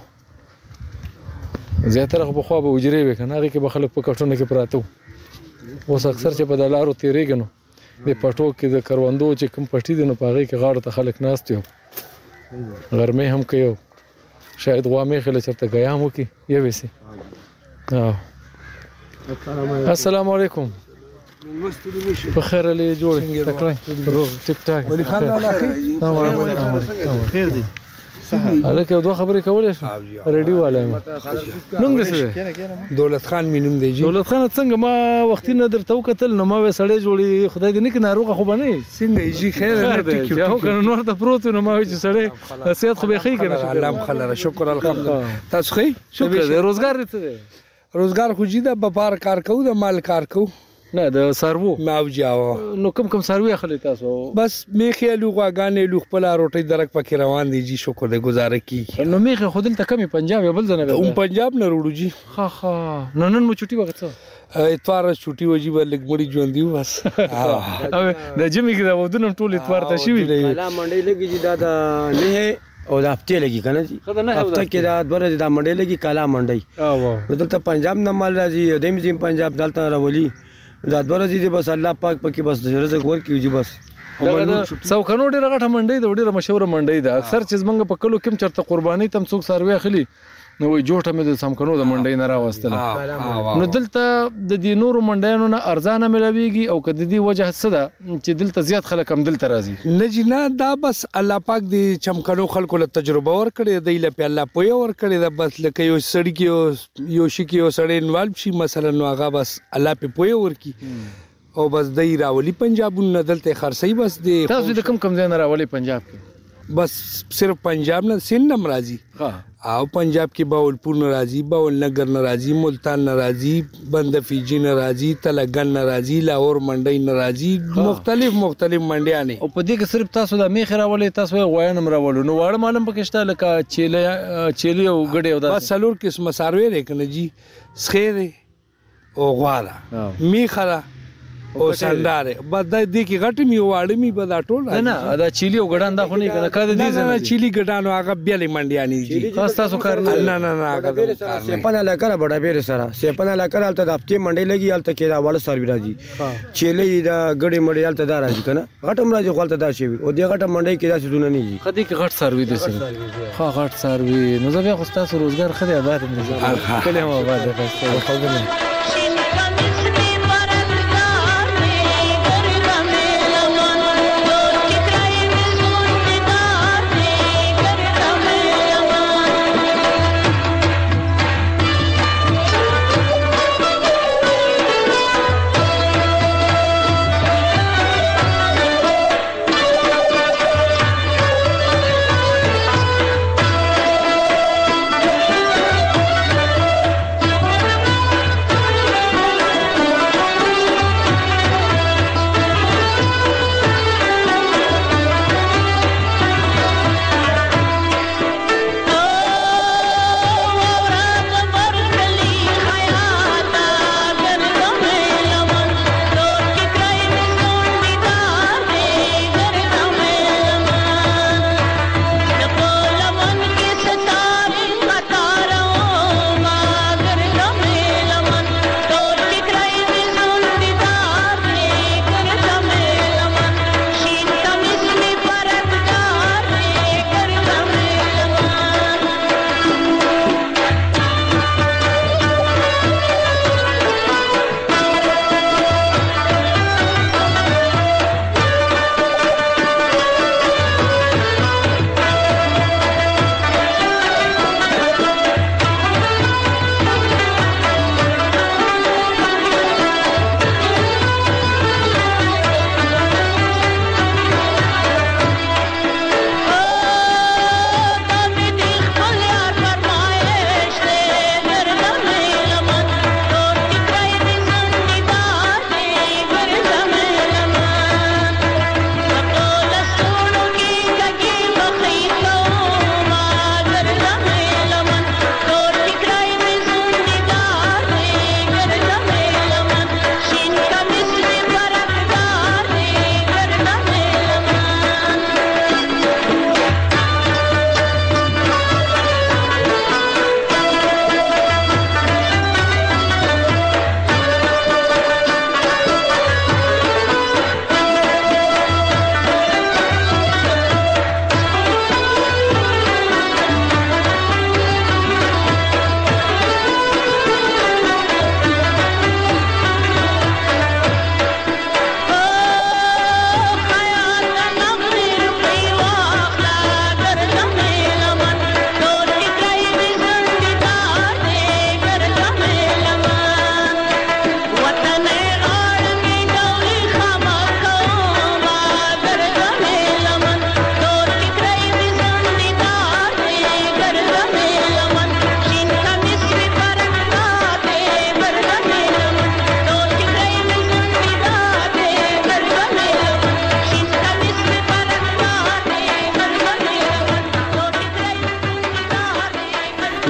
زیاتره په خو به وجري وکنه هغه کې به خلک په کټونه کې پراته اوس اکثر چې په دلارو تیریږي نو د پټو کې د کروندو چې کوم پټي دي نو پاږي کې غاړه ته خلک ناشتي غرمه هم کوي شاید غوامه خله چرته غیا مو کې یو وسی السلام علیکم په خیر علي جوړ تکړه روغ ټیک ټاک ولي خان الله خیر دي الکه دوه خبرې کولې ریډیو والا نوم دې څه دولت خان مینوم دی جی دولت خان څنګه ما وختي نه درته وکتل نو ما وې سړې جوړي خدای دې نه کې ناروغه خو باندې څنګه جی خیر دې یو کنه نور ته پروت نو ما چې سړې صحت خو به خې کنه الله مخلره شکر الحمدلله تاسو خې شکر دې روزګار دې روزګار خو جی د بپار کار کوو د مال کار کوو نه د سارو ماوجاو نو کم کم سارو اخلي تاسو بس میخه لوغاګانې لوخ په روټي درک پکې روان دي جی شکر دې گزاره کی نو میخه خودل ته کمی پنجاب بل ځنه هم پنجاب نه وروړو جی ها ها نن نن مو چټي وخت اتوار چټي وجي بل لګمړي ژوند دی بس د جمی کې دا ودونم ټول اتوار ته شي کلا منډي لګي جی دا نه او د هفته لګي کنه جی هفته کې دا دوره د منډي لګي کلا منډي او دلته پنجاب نه مال راځي دیم زم پنجاب دلته راولي دا دوره دي بس الله پاک پکې بس رزق ورکړي جی بس سوکانو ډیره غټه منډي د ډیره مشهور منډي ده اکثر چې زمنګ په کلو کې چرته قرباني تم څوک سروي اخلي نو وي جوړه مې د سمکنو د منډي نه راوستل نو دلته د دې نورو منډیانو نه ارزانه ملويږي او کله دې وجه څه ده چې دلته زیات خلک هم دلته راځي نه جنا دا بس الله پاک دې چمکنو خلکو له تجربه ور کړی دی له په الله پوي ور کړی دا بس لکه یو سړی کې یو شي کې یو سړی انوالو شي مثلا نو هغه بس الله په پوي ور کی او بس دای راولي پنجاب نه دلته خرسي بس دې تاسو د کم کم ځای نه راولي پنجاب کې بس صرف پنجاب نه سند ناراضي ها او پنجاب کې باولپور ناراضي باول نگر ناراضي ملتان ناراضي بند فیجی ناراضي تلګن ناراضي لاهور منډي ناراضي مختلف مختلف منډيانه او په دې کې صرف تاسو د میخ راولې تاسو غوینم راولو نو واړه معلوم پکشته لکه چيله چيلي او غړي او د بس سلور قسم سروي لري جی سخيره او غواړه میخره او سنداره بس د دې کې غټ می واړه می به دا ټول نه دا چيلي او غډان دا خو نه کنه کده دي نه چيلي غډانو هغه بیل منډياني جی خاص تاسو کار نه نه نه هغه سپنه لکره بڑا بیر سره سپنه لکره الته د هفته منډي لګي الته کې دا وړ سروي راځي چيلي دا غړي منډي الته دا راځي کنه غټم راځي خپل ته دا شي او دې غټم منډي کې دا څه دونه نه دي خدي کې غټ سروي دي سره ها غټ سروي نو زه بیا خو تاسو روزګار خدي آباد مې کله مو آباد ده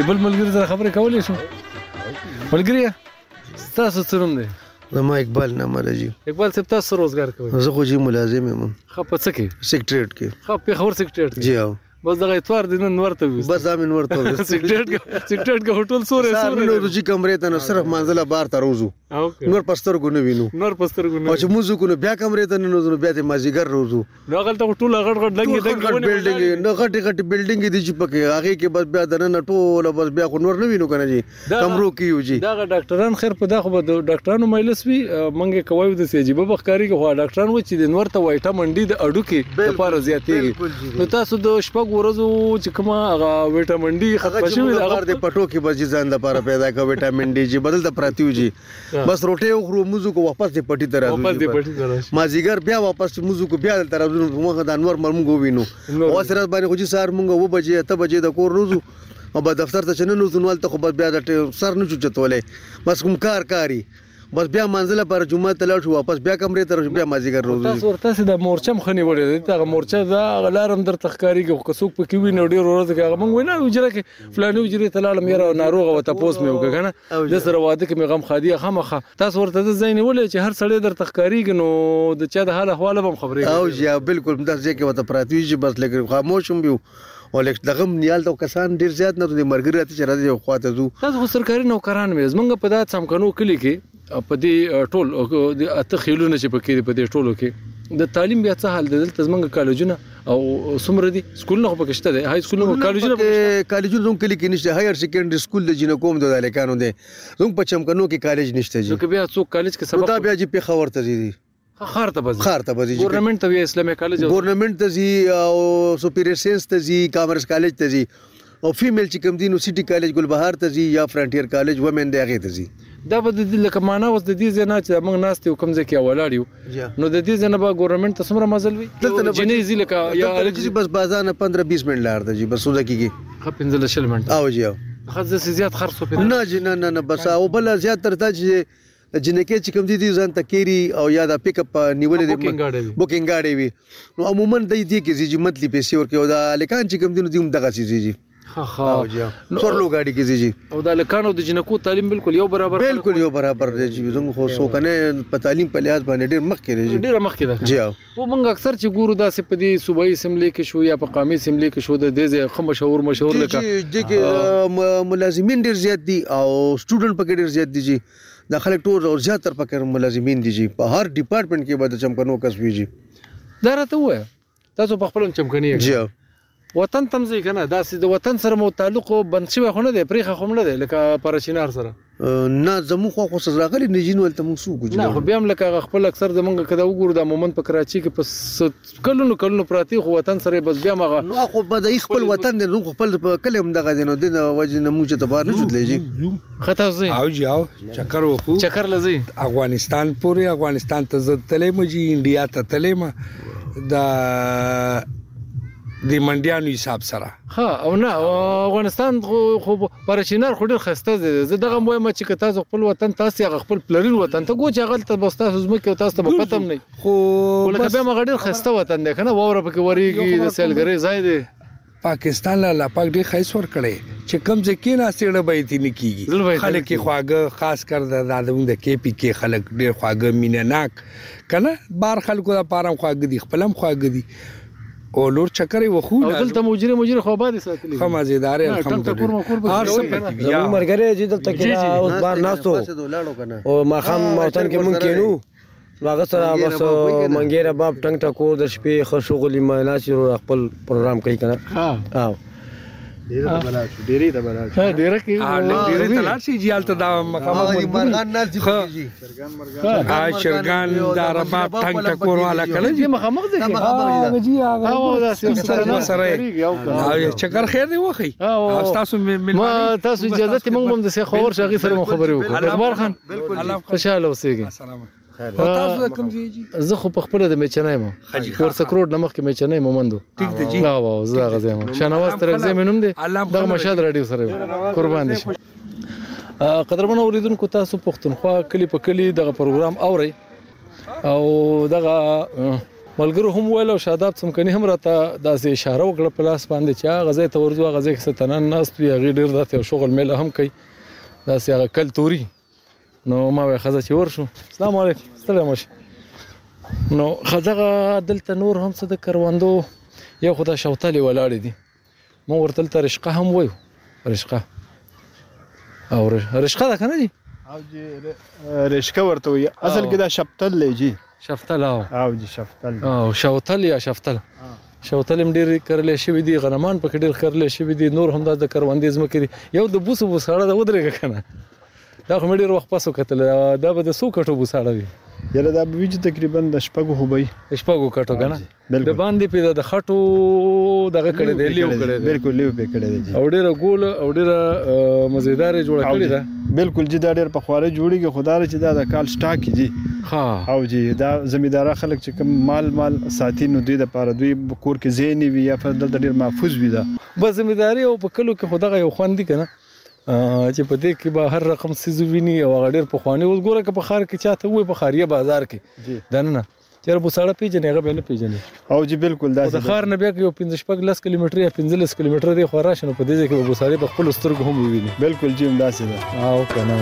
بل ملګری سره خبرې کولې شو ملګری تاسو څه نوم دی زما اقبال نامه راځي اقبال صاحب تاسو روزګار کوئ زه خو جی ملازم یم ښه په څه کې سیکریټریټ کې ښه پېښور سیکریټریټ جی او بس دغه اتوار د نن ورته وي بس امن ورته سیکریټریټ سیکریټریټ کا هوټل سورې سورې نو رجی کمرې ته نو صرف منزله بار ته روزو نور پستر کو نه وینو نور پستر کو نه او چې موزو کو بیا کمرې ته نه نو بیا ته مازیګر روزو نو غلطه ټول غړ غړ لګي دغه بلډینګ نو غټي غټي بلډینګ دي چې پکې هغه کې بس بیا د نن ټول بس بیا خو نور نه وینو کنه جی کمرو کې یو جی دا ډاکټران خیر په دا خو د ډاکټرانو مجلس وی منګه کوي د سیجیبه بخکاری کې خو ډاکټران و چې د نور ته وایټا منډي د اډو کې لپاره زیاتېږي نو تاسو د شپږ ورځو چې کومه هغه وټامین ډي ختم شوی هغه د پټو کې بس ځان د لپاره پیدا کا وټامین ډي چې بدل ته پراتیو جی بس روټي او موزو کو واپس دې پټي ته راځي واپس دې پټي ته راځي مازیګر بیا واپس موزو کو بیا تر راځو موږ د انور مرمو وینو او سره باندې خو چې سار موږ و بجې ته بجې د کور روزو او په دفتر ته چنن نوزنوال ته خو بیا د سر نه چوچتولې بس کوم کار کاری بس بیا منزله پر جمعه ته لاړ شو واپس بیا کمرې ته بیا مازیګر روزو تاسو ورته د مورچم خني وړي دا مورچه دا غلارم در تخکاری کې کڅوک پکې ویني ډیر ورځ کې هغه مونږ وینا وجره کې فلاني وجره ته لاړم یاره ناروغه وته پوس مې وکړه د سره واده کې مې غم خادي خامخه تاسو ورته د زین ولې چې هر سړی در تخکاری کې نو د چا د حال احوال هم خبرې او جی بالکل دا ځکه وته پراتوي چې بس لګ خاموشم بیو او لکه دغه نیال ته کسان ډیر زیات نه د مرګري ته راځي خواته زو تاسو سرکاري نوکران مې زمونږ په دات سمکنو کلی کې په دې ټول د اته خېلونه چې پکې په دې ټولو کې د تعلیم بیا څه حال دی دلته زمونږ کالجونه او سمره دي سکولونه خو پکې شته دي هاي سکولونه کالجونه کالجونه زموږ کلی کې نشته هایر سیکنډري سکول د جنو کوم د الکانو دي زموږ په چمکنو کې کالج نشته جی نو کې بیا څوک کالج کې سبق دا بیا چې په خبر ته دي خار ته بځي خار ته بځي ګورنمنت ته اسلامي کالج ګورنمنت ته زی او سپیریئر ساينس ته زی کامرس کالج ته زی او فیمیل چې کوم دي نو سټي کالج ګلبهار ته زی یا فرنټیر کالج ومن دی هغه ته زی دا به د لکه معنا اوس د دې ځنه چې موږ ناست یو کوم ځکه ولاړیو نو د دې ځنه به ګورنمنت ته سمره مزل وي جنې زی لکه یا الګي بس بازار پندرہ بیس منټ لار ته جی بس وځه کیږي خپ پنځل شل منټ او جی او خزه زیات خرڅ په نه جی نه نه بس او بل زیات تر ته چې جنکه چې کوم دي دي ځان تکيري او یا د پک اپ نیولې دي بوکینګ غاډي وي نو عموما د دې کې چې منتلي پیسې ورکو دا لکان چې کوم دي نو دیم دغه سي جی ها ها څورلو غاډي کې جی او د لکانو د جنکو تعلیم بالکل یو برابر بالکل یو برابر دی چې زموږ خو سو کنه په تعلیم په لحاظ باندې ډیر مخ کې دی ډیر مخ کې دی جی او موږ اکثر چې ګورو دا سپ دي صوبایي اسمبلی کې شو یا په قومي اسمبلی کې شو د دې خو مشهور مشهور لکه جی کې ملازمین ډیر زیات دي او سټوډنټ پکې ډیر زیات دي جی د خلک ټول او زیاتره پکې ملازمین دي جی په هر ډپارټمنټ کې به د چمکنو کس وی جی دا راته وای تاسو په خپل چمکني جی وطن تمځي کنه دا سي د وطن سره مو تعلق بند شوی خو نه دی پریخه خو نه دی لکه پرشینار سره نه زمو خو خو سزاغلی نجین ولته مو سو ګو نه خو بیا هم لکه خپل اکثر زمونږ کده وګورو د مومن په کراچي کې پس کلونو کلونو پراتی خو وطن سره بس بیا مغه نو خو به خپل وطن دی نو خپل کلم دغه دی نو د وجه نه موجه ته بار نه شوتلې خطا زی او جاو چکر وکړو چکر لزی افغانستان پورې افغانستان ته زد تلې مجي انډیا ته تلې ما د د منډیانو حساب سره ها او نه افغانستان خو پرشینار خو ډیر خسته دي زه دغه وایم چې تاسو خپل وطن تاسو هغه خپل پلرین وطن ته ګوچ هغه ته بس تاسو زمکه تاسو ته پته هم نه خو لکه به مغه ډیر خسته وطن دی کنه ووره پکې وریږي د سیلګری ځای دی پاکستان لا پاک ډیر خیس ور کړي چې کم ځکه نه سیړه به دي نه کیږي خلک کې خواګه خاص کر د دادوم د کې پی کې خلک ډیر خواګه مینناک کنه بار خلکو د پارم خواګه دي خپلم خواګه دي او لور چکرې وخو او دلته مجری مجری خو باندې ساتلی خو مزیدار الحمدلله هر څه یا مرګره چې دلته کې اوس بار ناستو او ما خام موطن کې مونږ کینو هغه سره بس منګیره باب ټنګ ټکو د شپې خو شغلې ما ناسي خپل پروګرام کوي کنه ها ډیره ته بلل شو ډیره ته بلل ها ډیره کې ډیره ته لاړ شي جیالته دا مقامه مرغان نه دي شرګان مرغان ها شرګان دا رباب ټنګ ټکور والا کله دي مخامخ دي هغه جی هغه دا سره سره چکر خیر دی وخی او تاسو ما تاسو اجازه ته موږ هم د څه خبر شغي سره خبرې وکړو اخبار خان بالکل خوشاله اوسئ السلام تاسو کوم ځای زه خو په خپل د میچنای مو ورڅ کروڑ نمخ کې میچنای مومندو ټیک دی جی لا واو زه غزه مو شنواز تر زمینوم دی دغه مشهد رادیو سره قربان دي قدرمن اوریدونکو تاسو پښتونخوا کلی په کلی دغه پروګرام اوري او دغه ملګرو هم ویل او شاداب څمکني هم راته داسې اشاره وکړه په لاس باندې چې هغه ځای ته ورځو هغه ځای کې ستنان ناست وي هغې ډېر داسې یو شغل میله هم کوي داسې هغه کلتوري نو ما وایي ښځه چې ورشو السلام علیکم ستړی مه شي نو ښځه دلته نور هم څه د کروندو یو خو دا شوتلې ولاړې دي موږ ورته دلته رشقه هم وایو رشقه او رشقه ده که نه دي او جی رشقه ورته وایي اصل کې دا شفتل دی جی شفتل او او جی شفتل او شوتل یا شفتل شوتل هم ډېر کرلی شوي دي غنمان پکې ډېر کرلی شوي دي نور هم دا د کروندې ځمکې دي یو د بوسو بوساړه ده ودرېږه که نه دا خو مې ډېر وخت پس وکتله دا به د څو کټو بوساړه وي یاره دا به وي چې تقریبا د شپږو خو به وي شپږو کټو که نه د باندې پې د خټو دغه کړی دی لیو کړی دی بلکل لیو پې کړی دی او ډېره ګوله او ډېره مزیدار یې جوړه کړې ده بلکل جی دا ډېر پخواره جوړېږي خو دا چې دا د کال سټاک جي ها او جی دا زمینداره خلک چې کوم مال مال ساتي نو دوی دپاره دوی کور کې ځای نه وي یا دلته ډېر محفوظ وي دا بس زمینداري او په کلو کې خو دغه یو خوند دي که نه چې په دې کې به هر رقم څیز ویني او هغه ډېر پخواني اوس ګوره که په ښار کې چاته ووایي په ښاریه بازار کې دننه چېرې بوساړه پېژنې هغه به یې نه پېژني او جی بلکل داسې د ښار نه بیا که یو پنځه شپږ لس کیلومتره یا پنځلس کیلومتره دی خوا راشي نو په دې ځای کې به بوساړې په خپلو سترګو هم وویني بلکل جی همداسې ده او که نه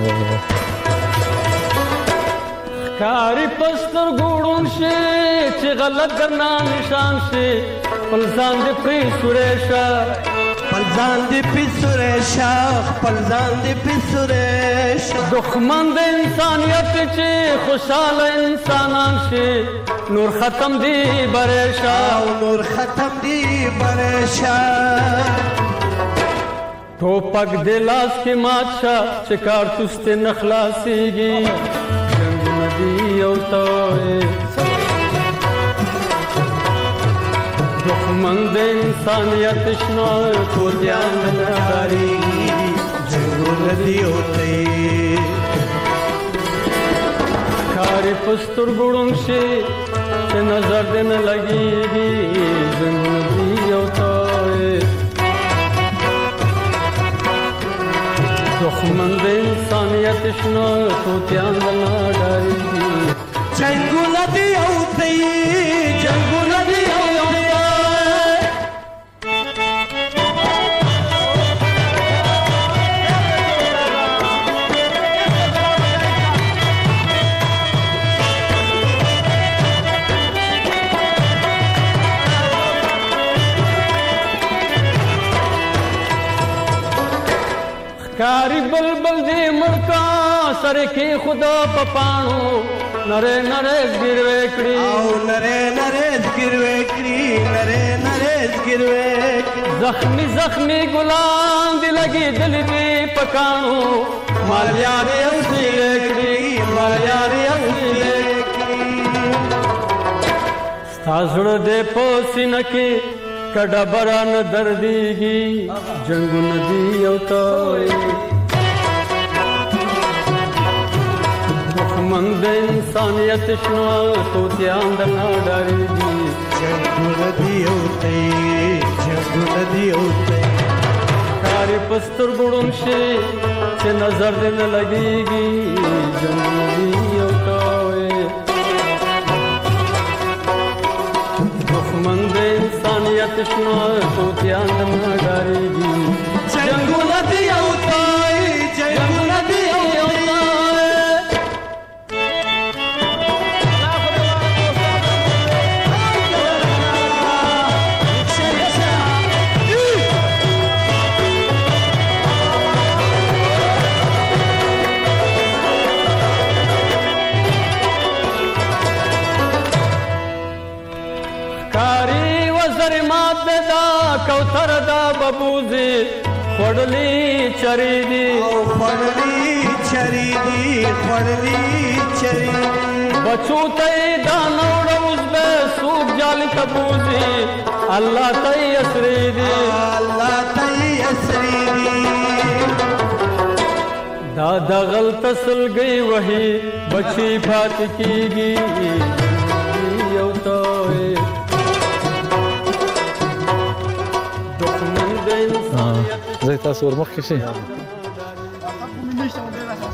ښکاري په سترګو ړوند شي چې غلط درنه نشان شي خپل ځان دې پرې سوری شه خپل ځان دې پرې سوری شه خپل ځان دې پرې سوری شه دښمن د انسانیت چې خوشحاله انسانان شي نور ختم دی بری شه او نور ختم دی بری شه ټوپک دې لاس کې مات شه چې کارتوس دې نه خلاصېږي جنګونه دي او ته دښمن د انسانیت شنه توتیان نه ډارېږي جنګونه دي او ته ښکاري په سترګو ړوند شي چې نظر دې نه لګېږي جنګونه دي او ته دښمن د انسانیت شنه توتیان نه ډارېږي جنګونه دي او ته جنګونه دي او ښکاري بلبل دې مړکا سره کې خدا په پاڼو نره نره زګیروي کړي او نره نره زګیروي کړي نره نره زګیروي زخمی زخمی ګلان دې لګېدلې دي په کاڼو مالیا دې اوسېلې کړي مالیا دې اوسېلې کړي ستا زړه دې په سینه کې کډه بران دردېږي جنګونه دي او ته دښمن د انسانیت شنه توتیان درنه ډارېږي جنګونه دي او ته جنګونه دي او ته ښکاري په سترګو ړوند شي چې نظر دې نه لګېږي جنګونه دي او ته دښمن د انسانیت شنه توتیان درنه ډارېږي جنګونه دي او ته جنګونه دي او کوثر دا ببوزي خړلې چری دي او خړلې چری دي خړلې چری بچو ته دا نوړ اوس به سوق جال تبوزي الله ته اسري دي الله ته اسري دي دا د غلط سلګي وਹੀ بچي فات کیږي یو ته زي تاسو ورمخکې شئ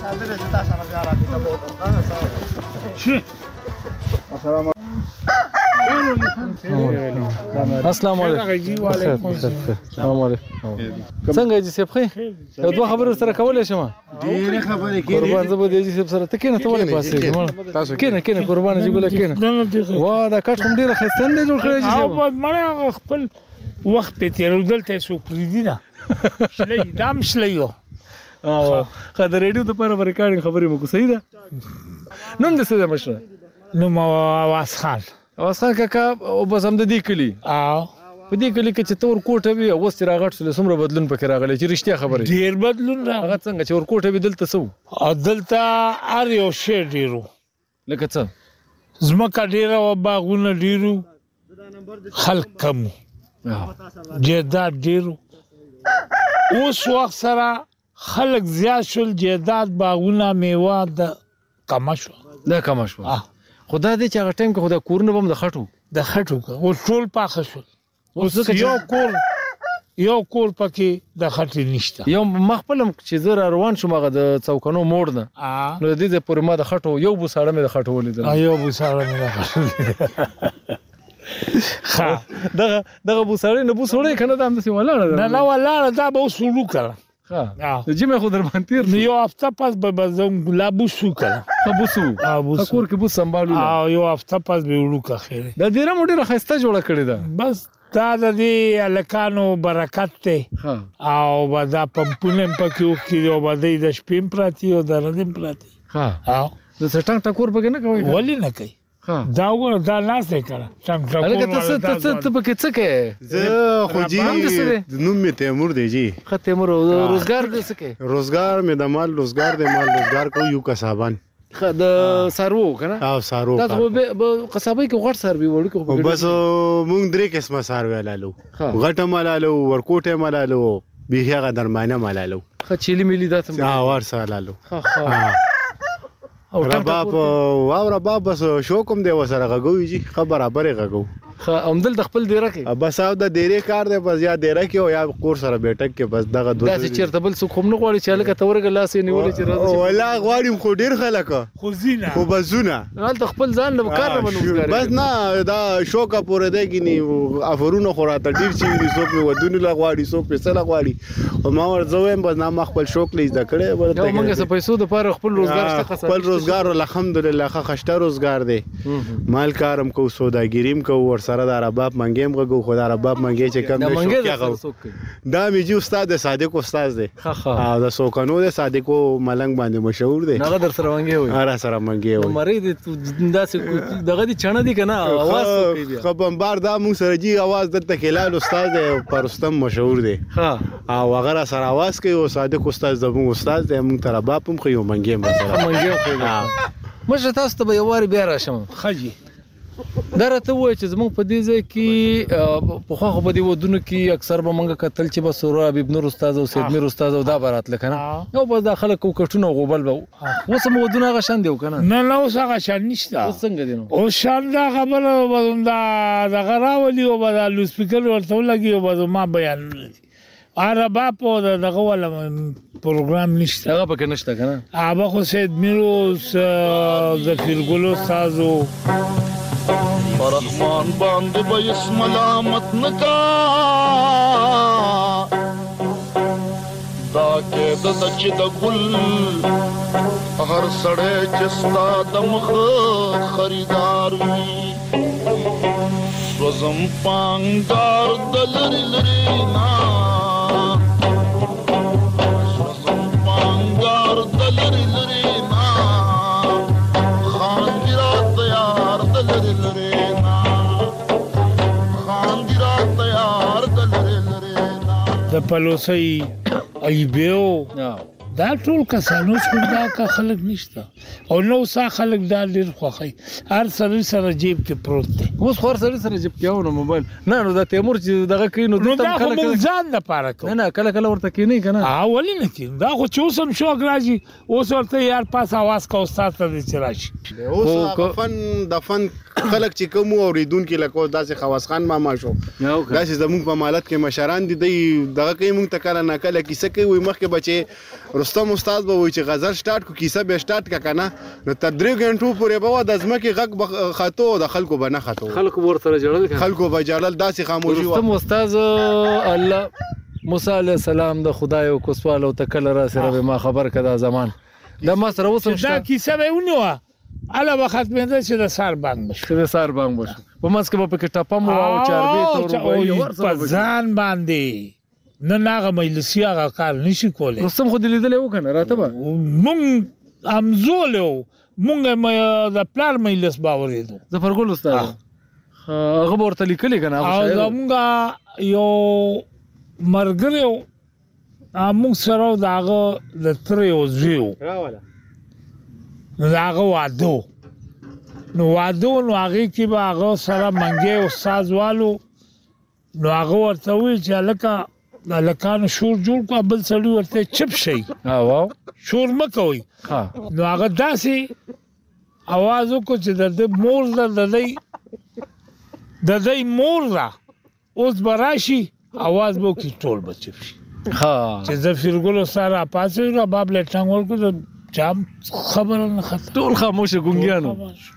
السلام السلام علیکم. السلام علیکم. څنګه جی صاحب خې یو دوه خبرې سره کولای شم؟ ډېرې خبرې کېږي. قربان زه به د جی صاحب سره ته کېنه ته ولې پاسې تاسو کېنه کېنه قربان جی ګوله کېنه. وا دا کټ هم ډېره ښایسته نه جوړ کړی جی صاحب. او مړه خپل وخت په تیرودل ته څوک پریدي نه شلې دام شلې او خا د ریډیو د پر ریکارډینګ خبرې مو کو صحیح ده. نن د څه د مشره نو مو आवाज خان आवाज خان کاکا او بس هم د دې کلی او په دې کلی کې چې تور کوټه وي او وست راغټ سره سمره بدلون پکې راغلی چې رښتیا خبره ډیر بدلون راغی. هغه څنګه چې ور کوټه وي دلته سو او دلته ار یو شی ډیرو لکه څه زمکه ډیره او باغونه ډیرو خلک کم جیداد ډیرو. اوس وخت سره خلک زیات شول جیداد باغونه میوه د کم شو دا کم شو. خدا دې چې هغه ټایم کې خدا کورونه بم د خټو د خټو او ټول پاخه شول. اوس یو کور یو کور پکې د خټې نشته. یو مخپلم چې زه روان شوم هغه د څوکانو موړ نه نو د دې پورې ما د خټو یو بوساړه مې د خټو ولیدل. یو بوساړه مې د خټو ها دغه دغه بوساړه نه بوسوړې کنه دا هم څه ولاړه نه نه ولاړه دا به وسولو کړه. ها د جمعه خو در باندې تیر نو یو هفته پس به بزم لا بوسو کړه بوسو ابو کور کې بوس سمبالو او یو هفته پس به وړو کا خیر د ډیره موډه خسته جوړه کړی دا. بس دا د دې الکانو برکت ته او ودا پمپونه پکې وکړي او باندې د شپې پراتی او د ردم پراتی. ها او د سټنګ ټکور پکې نه کوي ولی نه کوي. دا وګوره دا لاس دی کړه څنګه ټکور ته ته ته ته پکې څه کې زه خو جی نوم می تیمور دی جی. خ تیمور روزګار دې څه کې؟ روزګار می د مال روزګار دی مال روزګار کو یو کسابان خ د سارو کنه او سارو دا خو به قصابې کې غټ سروي وړو کې بس مونږ درې قسمه سروي لالو غټه مالالو ورکوټه مالالو بیهغه درمانه مالالو خ چيلي ملي دا ته ها ور سالالو او رباب او رباب بس شو کوم دی وسره غوي جی خبره برې غو خ امدل د خپل ډیره کې بس او د ډیره کار دی بس یا ډیره کې او یا کور سره بیٹک کې بس دغه دوه دا چې چیرته بل څه کوم نه غواړي چې لکه تورګ لاس یې نیولې چې راځي ولا غواړم خو ډیر خلک خو زینا خو بزونه حال ته خپل ځان نه کار نه بنوځي بس نه دا شوکه پورې دی کې ني افرونه خو راته ډیر چی دي څوک مې ودونه لا غواړي څوک په سره غواړي او ما ورځوم بس نه خپل شوق لیز د کړه ورته موږ څه پیسو د پاره خپل روزګار شته خپل روزګار الحمدلله ښه خشته روزګار دی مال کارم کو سوداګریم کو ور سره د رباب منګیم غو خدا رباب منګی چې کم نشو کیغه دا میجی استاد صادق استاد دی او د سوکانو د صادقو ملنګ باندې مشهور دی هغه در سره منګی وي هغه سره منګی وي مری داسې دغه دي چنه دي کنه आवाज کوي خبربار دا مون سره جی आवाज د تکلال استاد دی پرستم مشهور دی ها او هغه سره आवाज کوي او صادق استاد زمو استاد دی مون تر رباب هم خو منګی مثلا منګی خو مشه تاسو ته یو واری بیا راشم خجی دا راته وای چې زمونږ په دې ځای کې په خو په دې ودونو کې اکثر به مونږ کتل چې بس سورا حبیب نور استاد او سید میر استاد او دا برات لکنه نو بس داخله کو کټونه غوبل به اوس مو ودونه غ شان دیو کنه نه نه اوس هغه شان نشته اوس څنګه دي نو او شان دا خبره ودا دا غراولي او دا لو سپیکر ورته لګي او ما بیان عربا په دغه ولا پروګرام نشته هغه پکې نشته کنه هغه خو سید میر او ظفیر ګل استادو رحمان باندې به اسم ملامت نکا دا کې د دچ د ګل هر سړی چې ستا د مخ خریدار وي وزم پانګار د لری لری نا وزم پانګار د لری لری نا خان ګرا تیار د لری لری د پلوسی ایبیو دا ټول کسانو څخه دا کا خلک نشته او نو سا خلک دا ډیر خوخی هر سره سره جیب کې پروت دی اوس خور سره سره جیب کې او نو موبایل نه نو دا تیمور چې دغه کینو د تم خلک ځان نه پاره کو نه نه کله کله ورته کینی کنه ها ولې نه کین دا خو چوسم شوق راځي اوس ورته یار پاس आवाज کا استاد ته چرایي اوس د فن د فن خلک چې کوم اوریدونکو لکه داسې خواص خان ماما شو داسې زموږ په مالت کې مشران دي دی دغه کوي موږ ته کله نه کله کیسه کوي مخکې بچي رستم استاد به وایي چې غزل سٹارټ کو کیسه به سٹارټ کا کنه نو تر درې غنټو پورې به د ځمکې غږ خاطو د خلکو به نه خاطو خلکو ورته جوړل خلکو به جوړل داسې خاموشي رستم استاد الله موسی علیه السلام د خدای او کو سوال او تکل را سره ما خبر کدا زمان دا ما سره وسم دا کیسه به ونیوه الا وخت مې چې د سار بانګ بشه د سار بانګ بشه په ماس کې په کې ټاپم او چاربي تور په ځان باندې نه ناغه مجلسي هغه کار نشي کولای رستم خو دې لیدل یو کنه راته به مونږ امزولو مونږ د پلار مجلس باورېدو ظفرګل استاد هغه ورته لیکلی کنه هغه مونږ یو مرګریو موږ سره داغه د تریو زیو نو داغه وادو نو وادو نو هغه کې به هغه سره منګي استاد والو نو هغه ورته وی چې لکه لکان شور جوړ کو بل سړی ورته چپ شي ها واو شور مکوي ها نو هغه داسي आवाज وکړي چې د مور د دای د دای مور را اوس براشي आवाज بو کی ټول بچی ها چې زفیر ګل سره پاسه را باب لټنګ ورکو چا خبر نه خط ټول خاموشه ګونګیانو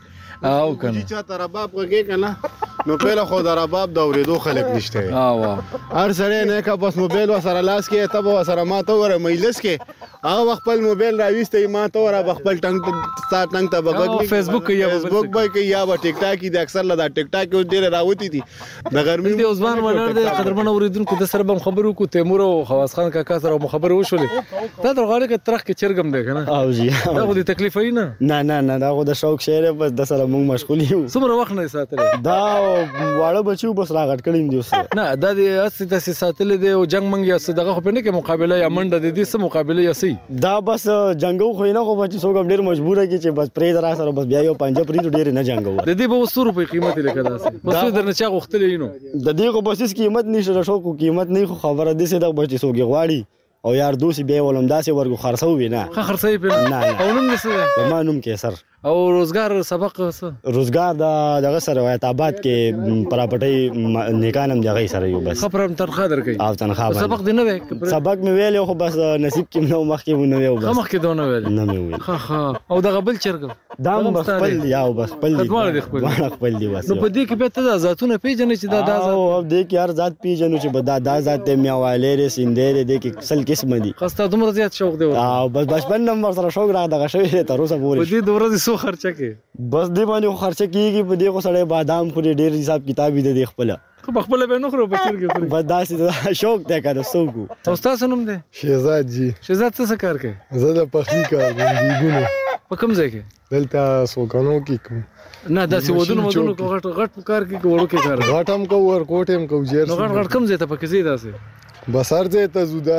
او کنه چې چا رباب وګی کنه نو په خو د رباب د اوریدو خلک نشته ها وا هر سره نه کا بس موبایل وسره لاس کې ته به وسره ما ته وره مجلس کې هغه خپل موبایل راويسته ما ته وره خپل ټنګ تا ټنګ ته بغږ فیسبوک یا فیسبوک به کې یا به ټیک ټاک کې اکثر لا ټیک ټاک کې ډیر راوتی دي د ګرمي دی عثمان ولر د قدرمن اوریدونکو د سره بم خبرو کو تیمور او خواص خان کاکا سره خبرو وشولې تا درغاله کې ترخ کې چرګم دی کنه او جی دا خو دې تکلیف نه نه نه نه دا خو د شوق شعر بس د سره موږ مشغول یو څومره وخت نه ساتل دا واړه بچو بس راغټ کړم دی اوس نه دا دې اسی تاسو ساتل دی او جنگ منګ یا صدقه خو په نه کې مقابله یا منډه د دې سره مقابله یا سي دا بس جنگو خو نه خو بچ سو ګم ډیر مجبور کی چې بس پرې درا سره بس بیا یو پنځه پرې ډیر نه جنگو د دې به وسو روپې قیمت لیکه دا سي بس درنه چا غختلې نو د دې کو بس قیمت نشه شو کو قیمت نه خو خبره دې سه د بچ سوګي غواړي او یار دوسی بیا ولوم داسې ورغو خرڅو وینا خه خرڅې په نه او نوم نسه ما نوم کې سر او روزګار سبق څه روزګار دا دغه سره وایي آباد کې پراپرټي نیکانم دغه سره یو بس خبرم تنخواه درکې او تنخواه سبق دی نه وې سبق مې ویل خو بس نصیب کې نو مخ کې نو ویل بس مخ کې دونه ویل نه مې ویل ها ها او دغه بل چرګ دا بس خپل یاو بس خپل دی خپل خپل دی بس نو په دې کې به ته ذاتونه پیژنې چې دا دا ذات او دې کې هر ذات پیژنو چې بدا دا ذات ته میوالې رې سیندې دې کې سل قسم دي خسته دومره زیات شوق دی او بس بچپن نمبر سره شوق راغ دغه شوی تر اوسه پورې په دې دوره دي سو خرچه کې بس دې باندې خرچه کیږي په دې کو سړی بادام خوري ډېر حساب کتاب دې خپل خو خپل به نو خورو په چیرګ خوري بس داسې شوق ته کړه سوګو تاسو تاسو نوم دی شهزاد جی شهزاد څه کار کوي زه د پخلی کار کوم دیګونه په کوم ځای کې دلته سوګانو کې کوم نه داسې ودونو ودونو غټ غټ کار کې وړو کې کار غټم کو ور کوټم کو جیر نو غټ غټ کم ځای ته پکې زی داسې بسر ځای ته زودا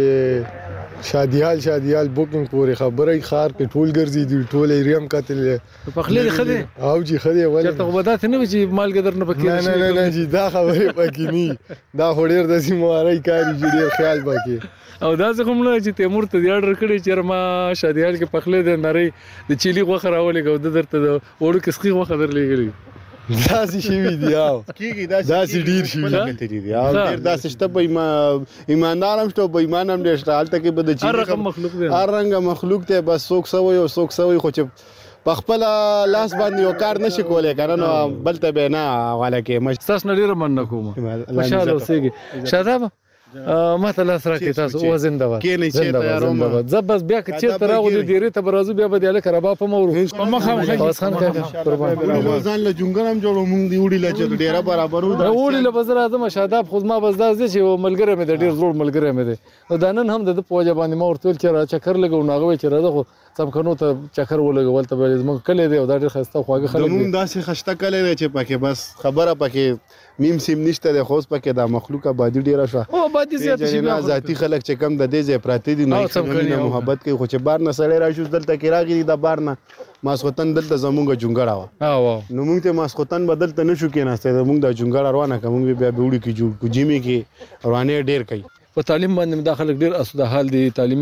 سي شادیال شادیال بوکینګ پورې خبرې خار کې ټول ګرځي دی ټول ایریم کتل په خلې خدي او جی خدي ولې چرته وبدات نه چې مال ګدر نه پکې نه نه نه جی دا خبرې پکې نه دا هډیر د سیمواري کاری جوړ خیال پکې او دا څه کوم نه چې تیمور ته یاد رکړي چې ما شادیال کې پخلې د نری د چيلي غوخه راولې ګو د درته وړو کې سخي غوخه درلېګلې داسې شي دی او کیږي داسې ډیر شي دی او ډیر داسې شته به ایماندارم شته به ایمانم ډیر شته حالت کې به د چی هر رقم مخلوق دی هر رنګ مخلوق ته بس څوک سوي او څوک سوي خو چې په خپل لاس باندې یو کار نشي کولای کنه نو بل ته به نه حواله کې مستاس نړۍ رمن کوم خوشاله اوسېږي شاداب ما ته لاس راکې تاسو او زنده باد زنده زبس بیا که چیرته راغلی ډیری ته برازو بیا به دله کربا په مور په مخه خواص خان کاکا قربان ځان له جونګرم جوړو مونږ دی وړي له ډیره برابر و وړي له بازار اعظم شاداب خو ما بس داز چې ملګری مې د ډیر زوړ ملګری مې دی نو دانن هم د پوجا باندې ما ورته چې را چکر لګو ناغوي چې راځه خو سم کنو ته چکر ولګول ته به زموږ کله دی او دا ډیر خسته خواږه خلک مونږ داسې خشته کله دی چې پکې بس خبره پکې میم سیم نشته د خوس پکې د مخلوق آبادی ډیره شو او آبادی زیات شي نه ذاتی خلک چې کم د دې ځای پراته دي نه څنګه محبت کوي خو چې بار نه سړی راشي دلته کې راغلی د بار نه ماسختن دلته زمونږ جونګړه وا او نو موږ ته ماسختن بدلته نشو کېناسته موږ د جونګړه روانه کوم بیا به وړي کې جوړ کو جیمه کې روانه ډیر کوي په تعلیم باندې مداخله ډیر اسوده حال دي تعلیم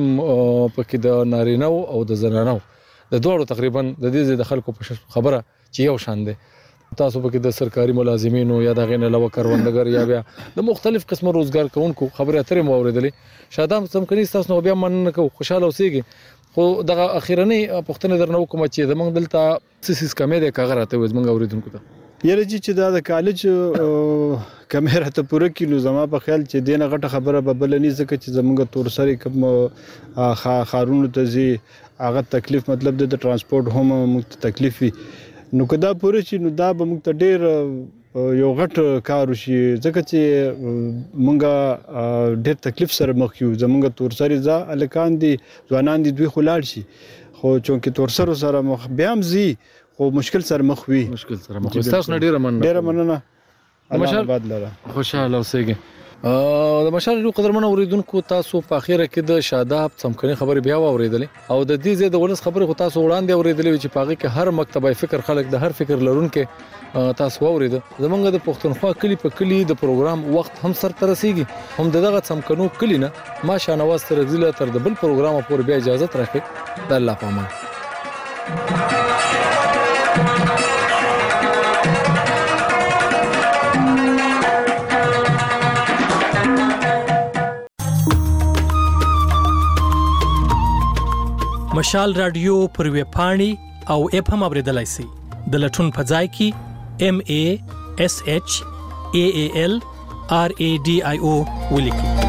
پکې د نارینه او د زنانو د دوړو تقریبا د دې د خلکو په خبره چې یو شان دي تاسو په کې د سرکاري ملازمینو یا د غین علاوه کاروندګر یا بیا د مختلف قسمه روزګار کوونکو خبرې اترې مو اوریدلې. شادام څمکني تاسو نو بیا مننه کو خوشاله اوسئ. خو دغه اخیرنی پښتنه درنو کوم چې د موږ دلته سیس کمیډه کاغه راته وز موږ اوریدونکو ته یره چې دا د کالج کمیره ته پوره کینو زما په خیال چې دینه غټه خبره به بلنی ځکه چې زمونږ تور سره کوم خارونو ته زی هغه تکلیف مطلب د ترانسپورت هم موږ تکلیف وي نو کدا پوره چې نو دا به موږ ته ډیر یو غټ کار وشي ځکه چې مونږه ډیر تکلیف سره مخ یو زمونږ تور سره ځا الکان دي ځوانان دي دوی خلاړ شي خو چونکه تور سره سره مخ بیا هم زی خو مشکل سره مخ وي مشکل سره مخ تاسو نه ډیره مننه ډیره مننه مشال آباد لره خوشاله اوسئ. د مشال ډیرو قدرمن اوریدونکو تاسو په اخیره کې د شاداب څمکني خبرې بیا واوریدلې او د دې زید ولس خبرې خو تاسو وړاندې اوریدلې چې پاغه کې هر مکتبه فکر خلک د هر فکر لرونکو تاسو اورید زمونږ د پښتونخوا کلی په کلی د پروګرام وخت هم سر ترسيږي هم دغه څمکنو کلی نه ما شانواز تر ضلع تر د بل پروګرام پور بیا اجازه راکړي د الله پامان. مشال رادیو پر ویب پاڼې او اپ هم اوریدلای شئ. د لټون په ځای کې ام ای اس ایچ ای ای ال آر ای ډي آی او ولیکئ.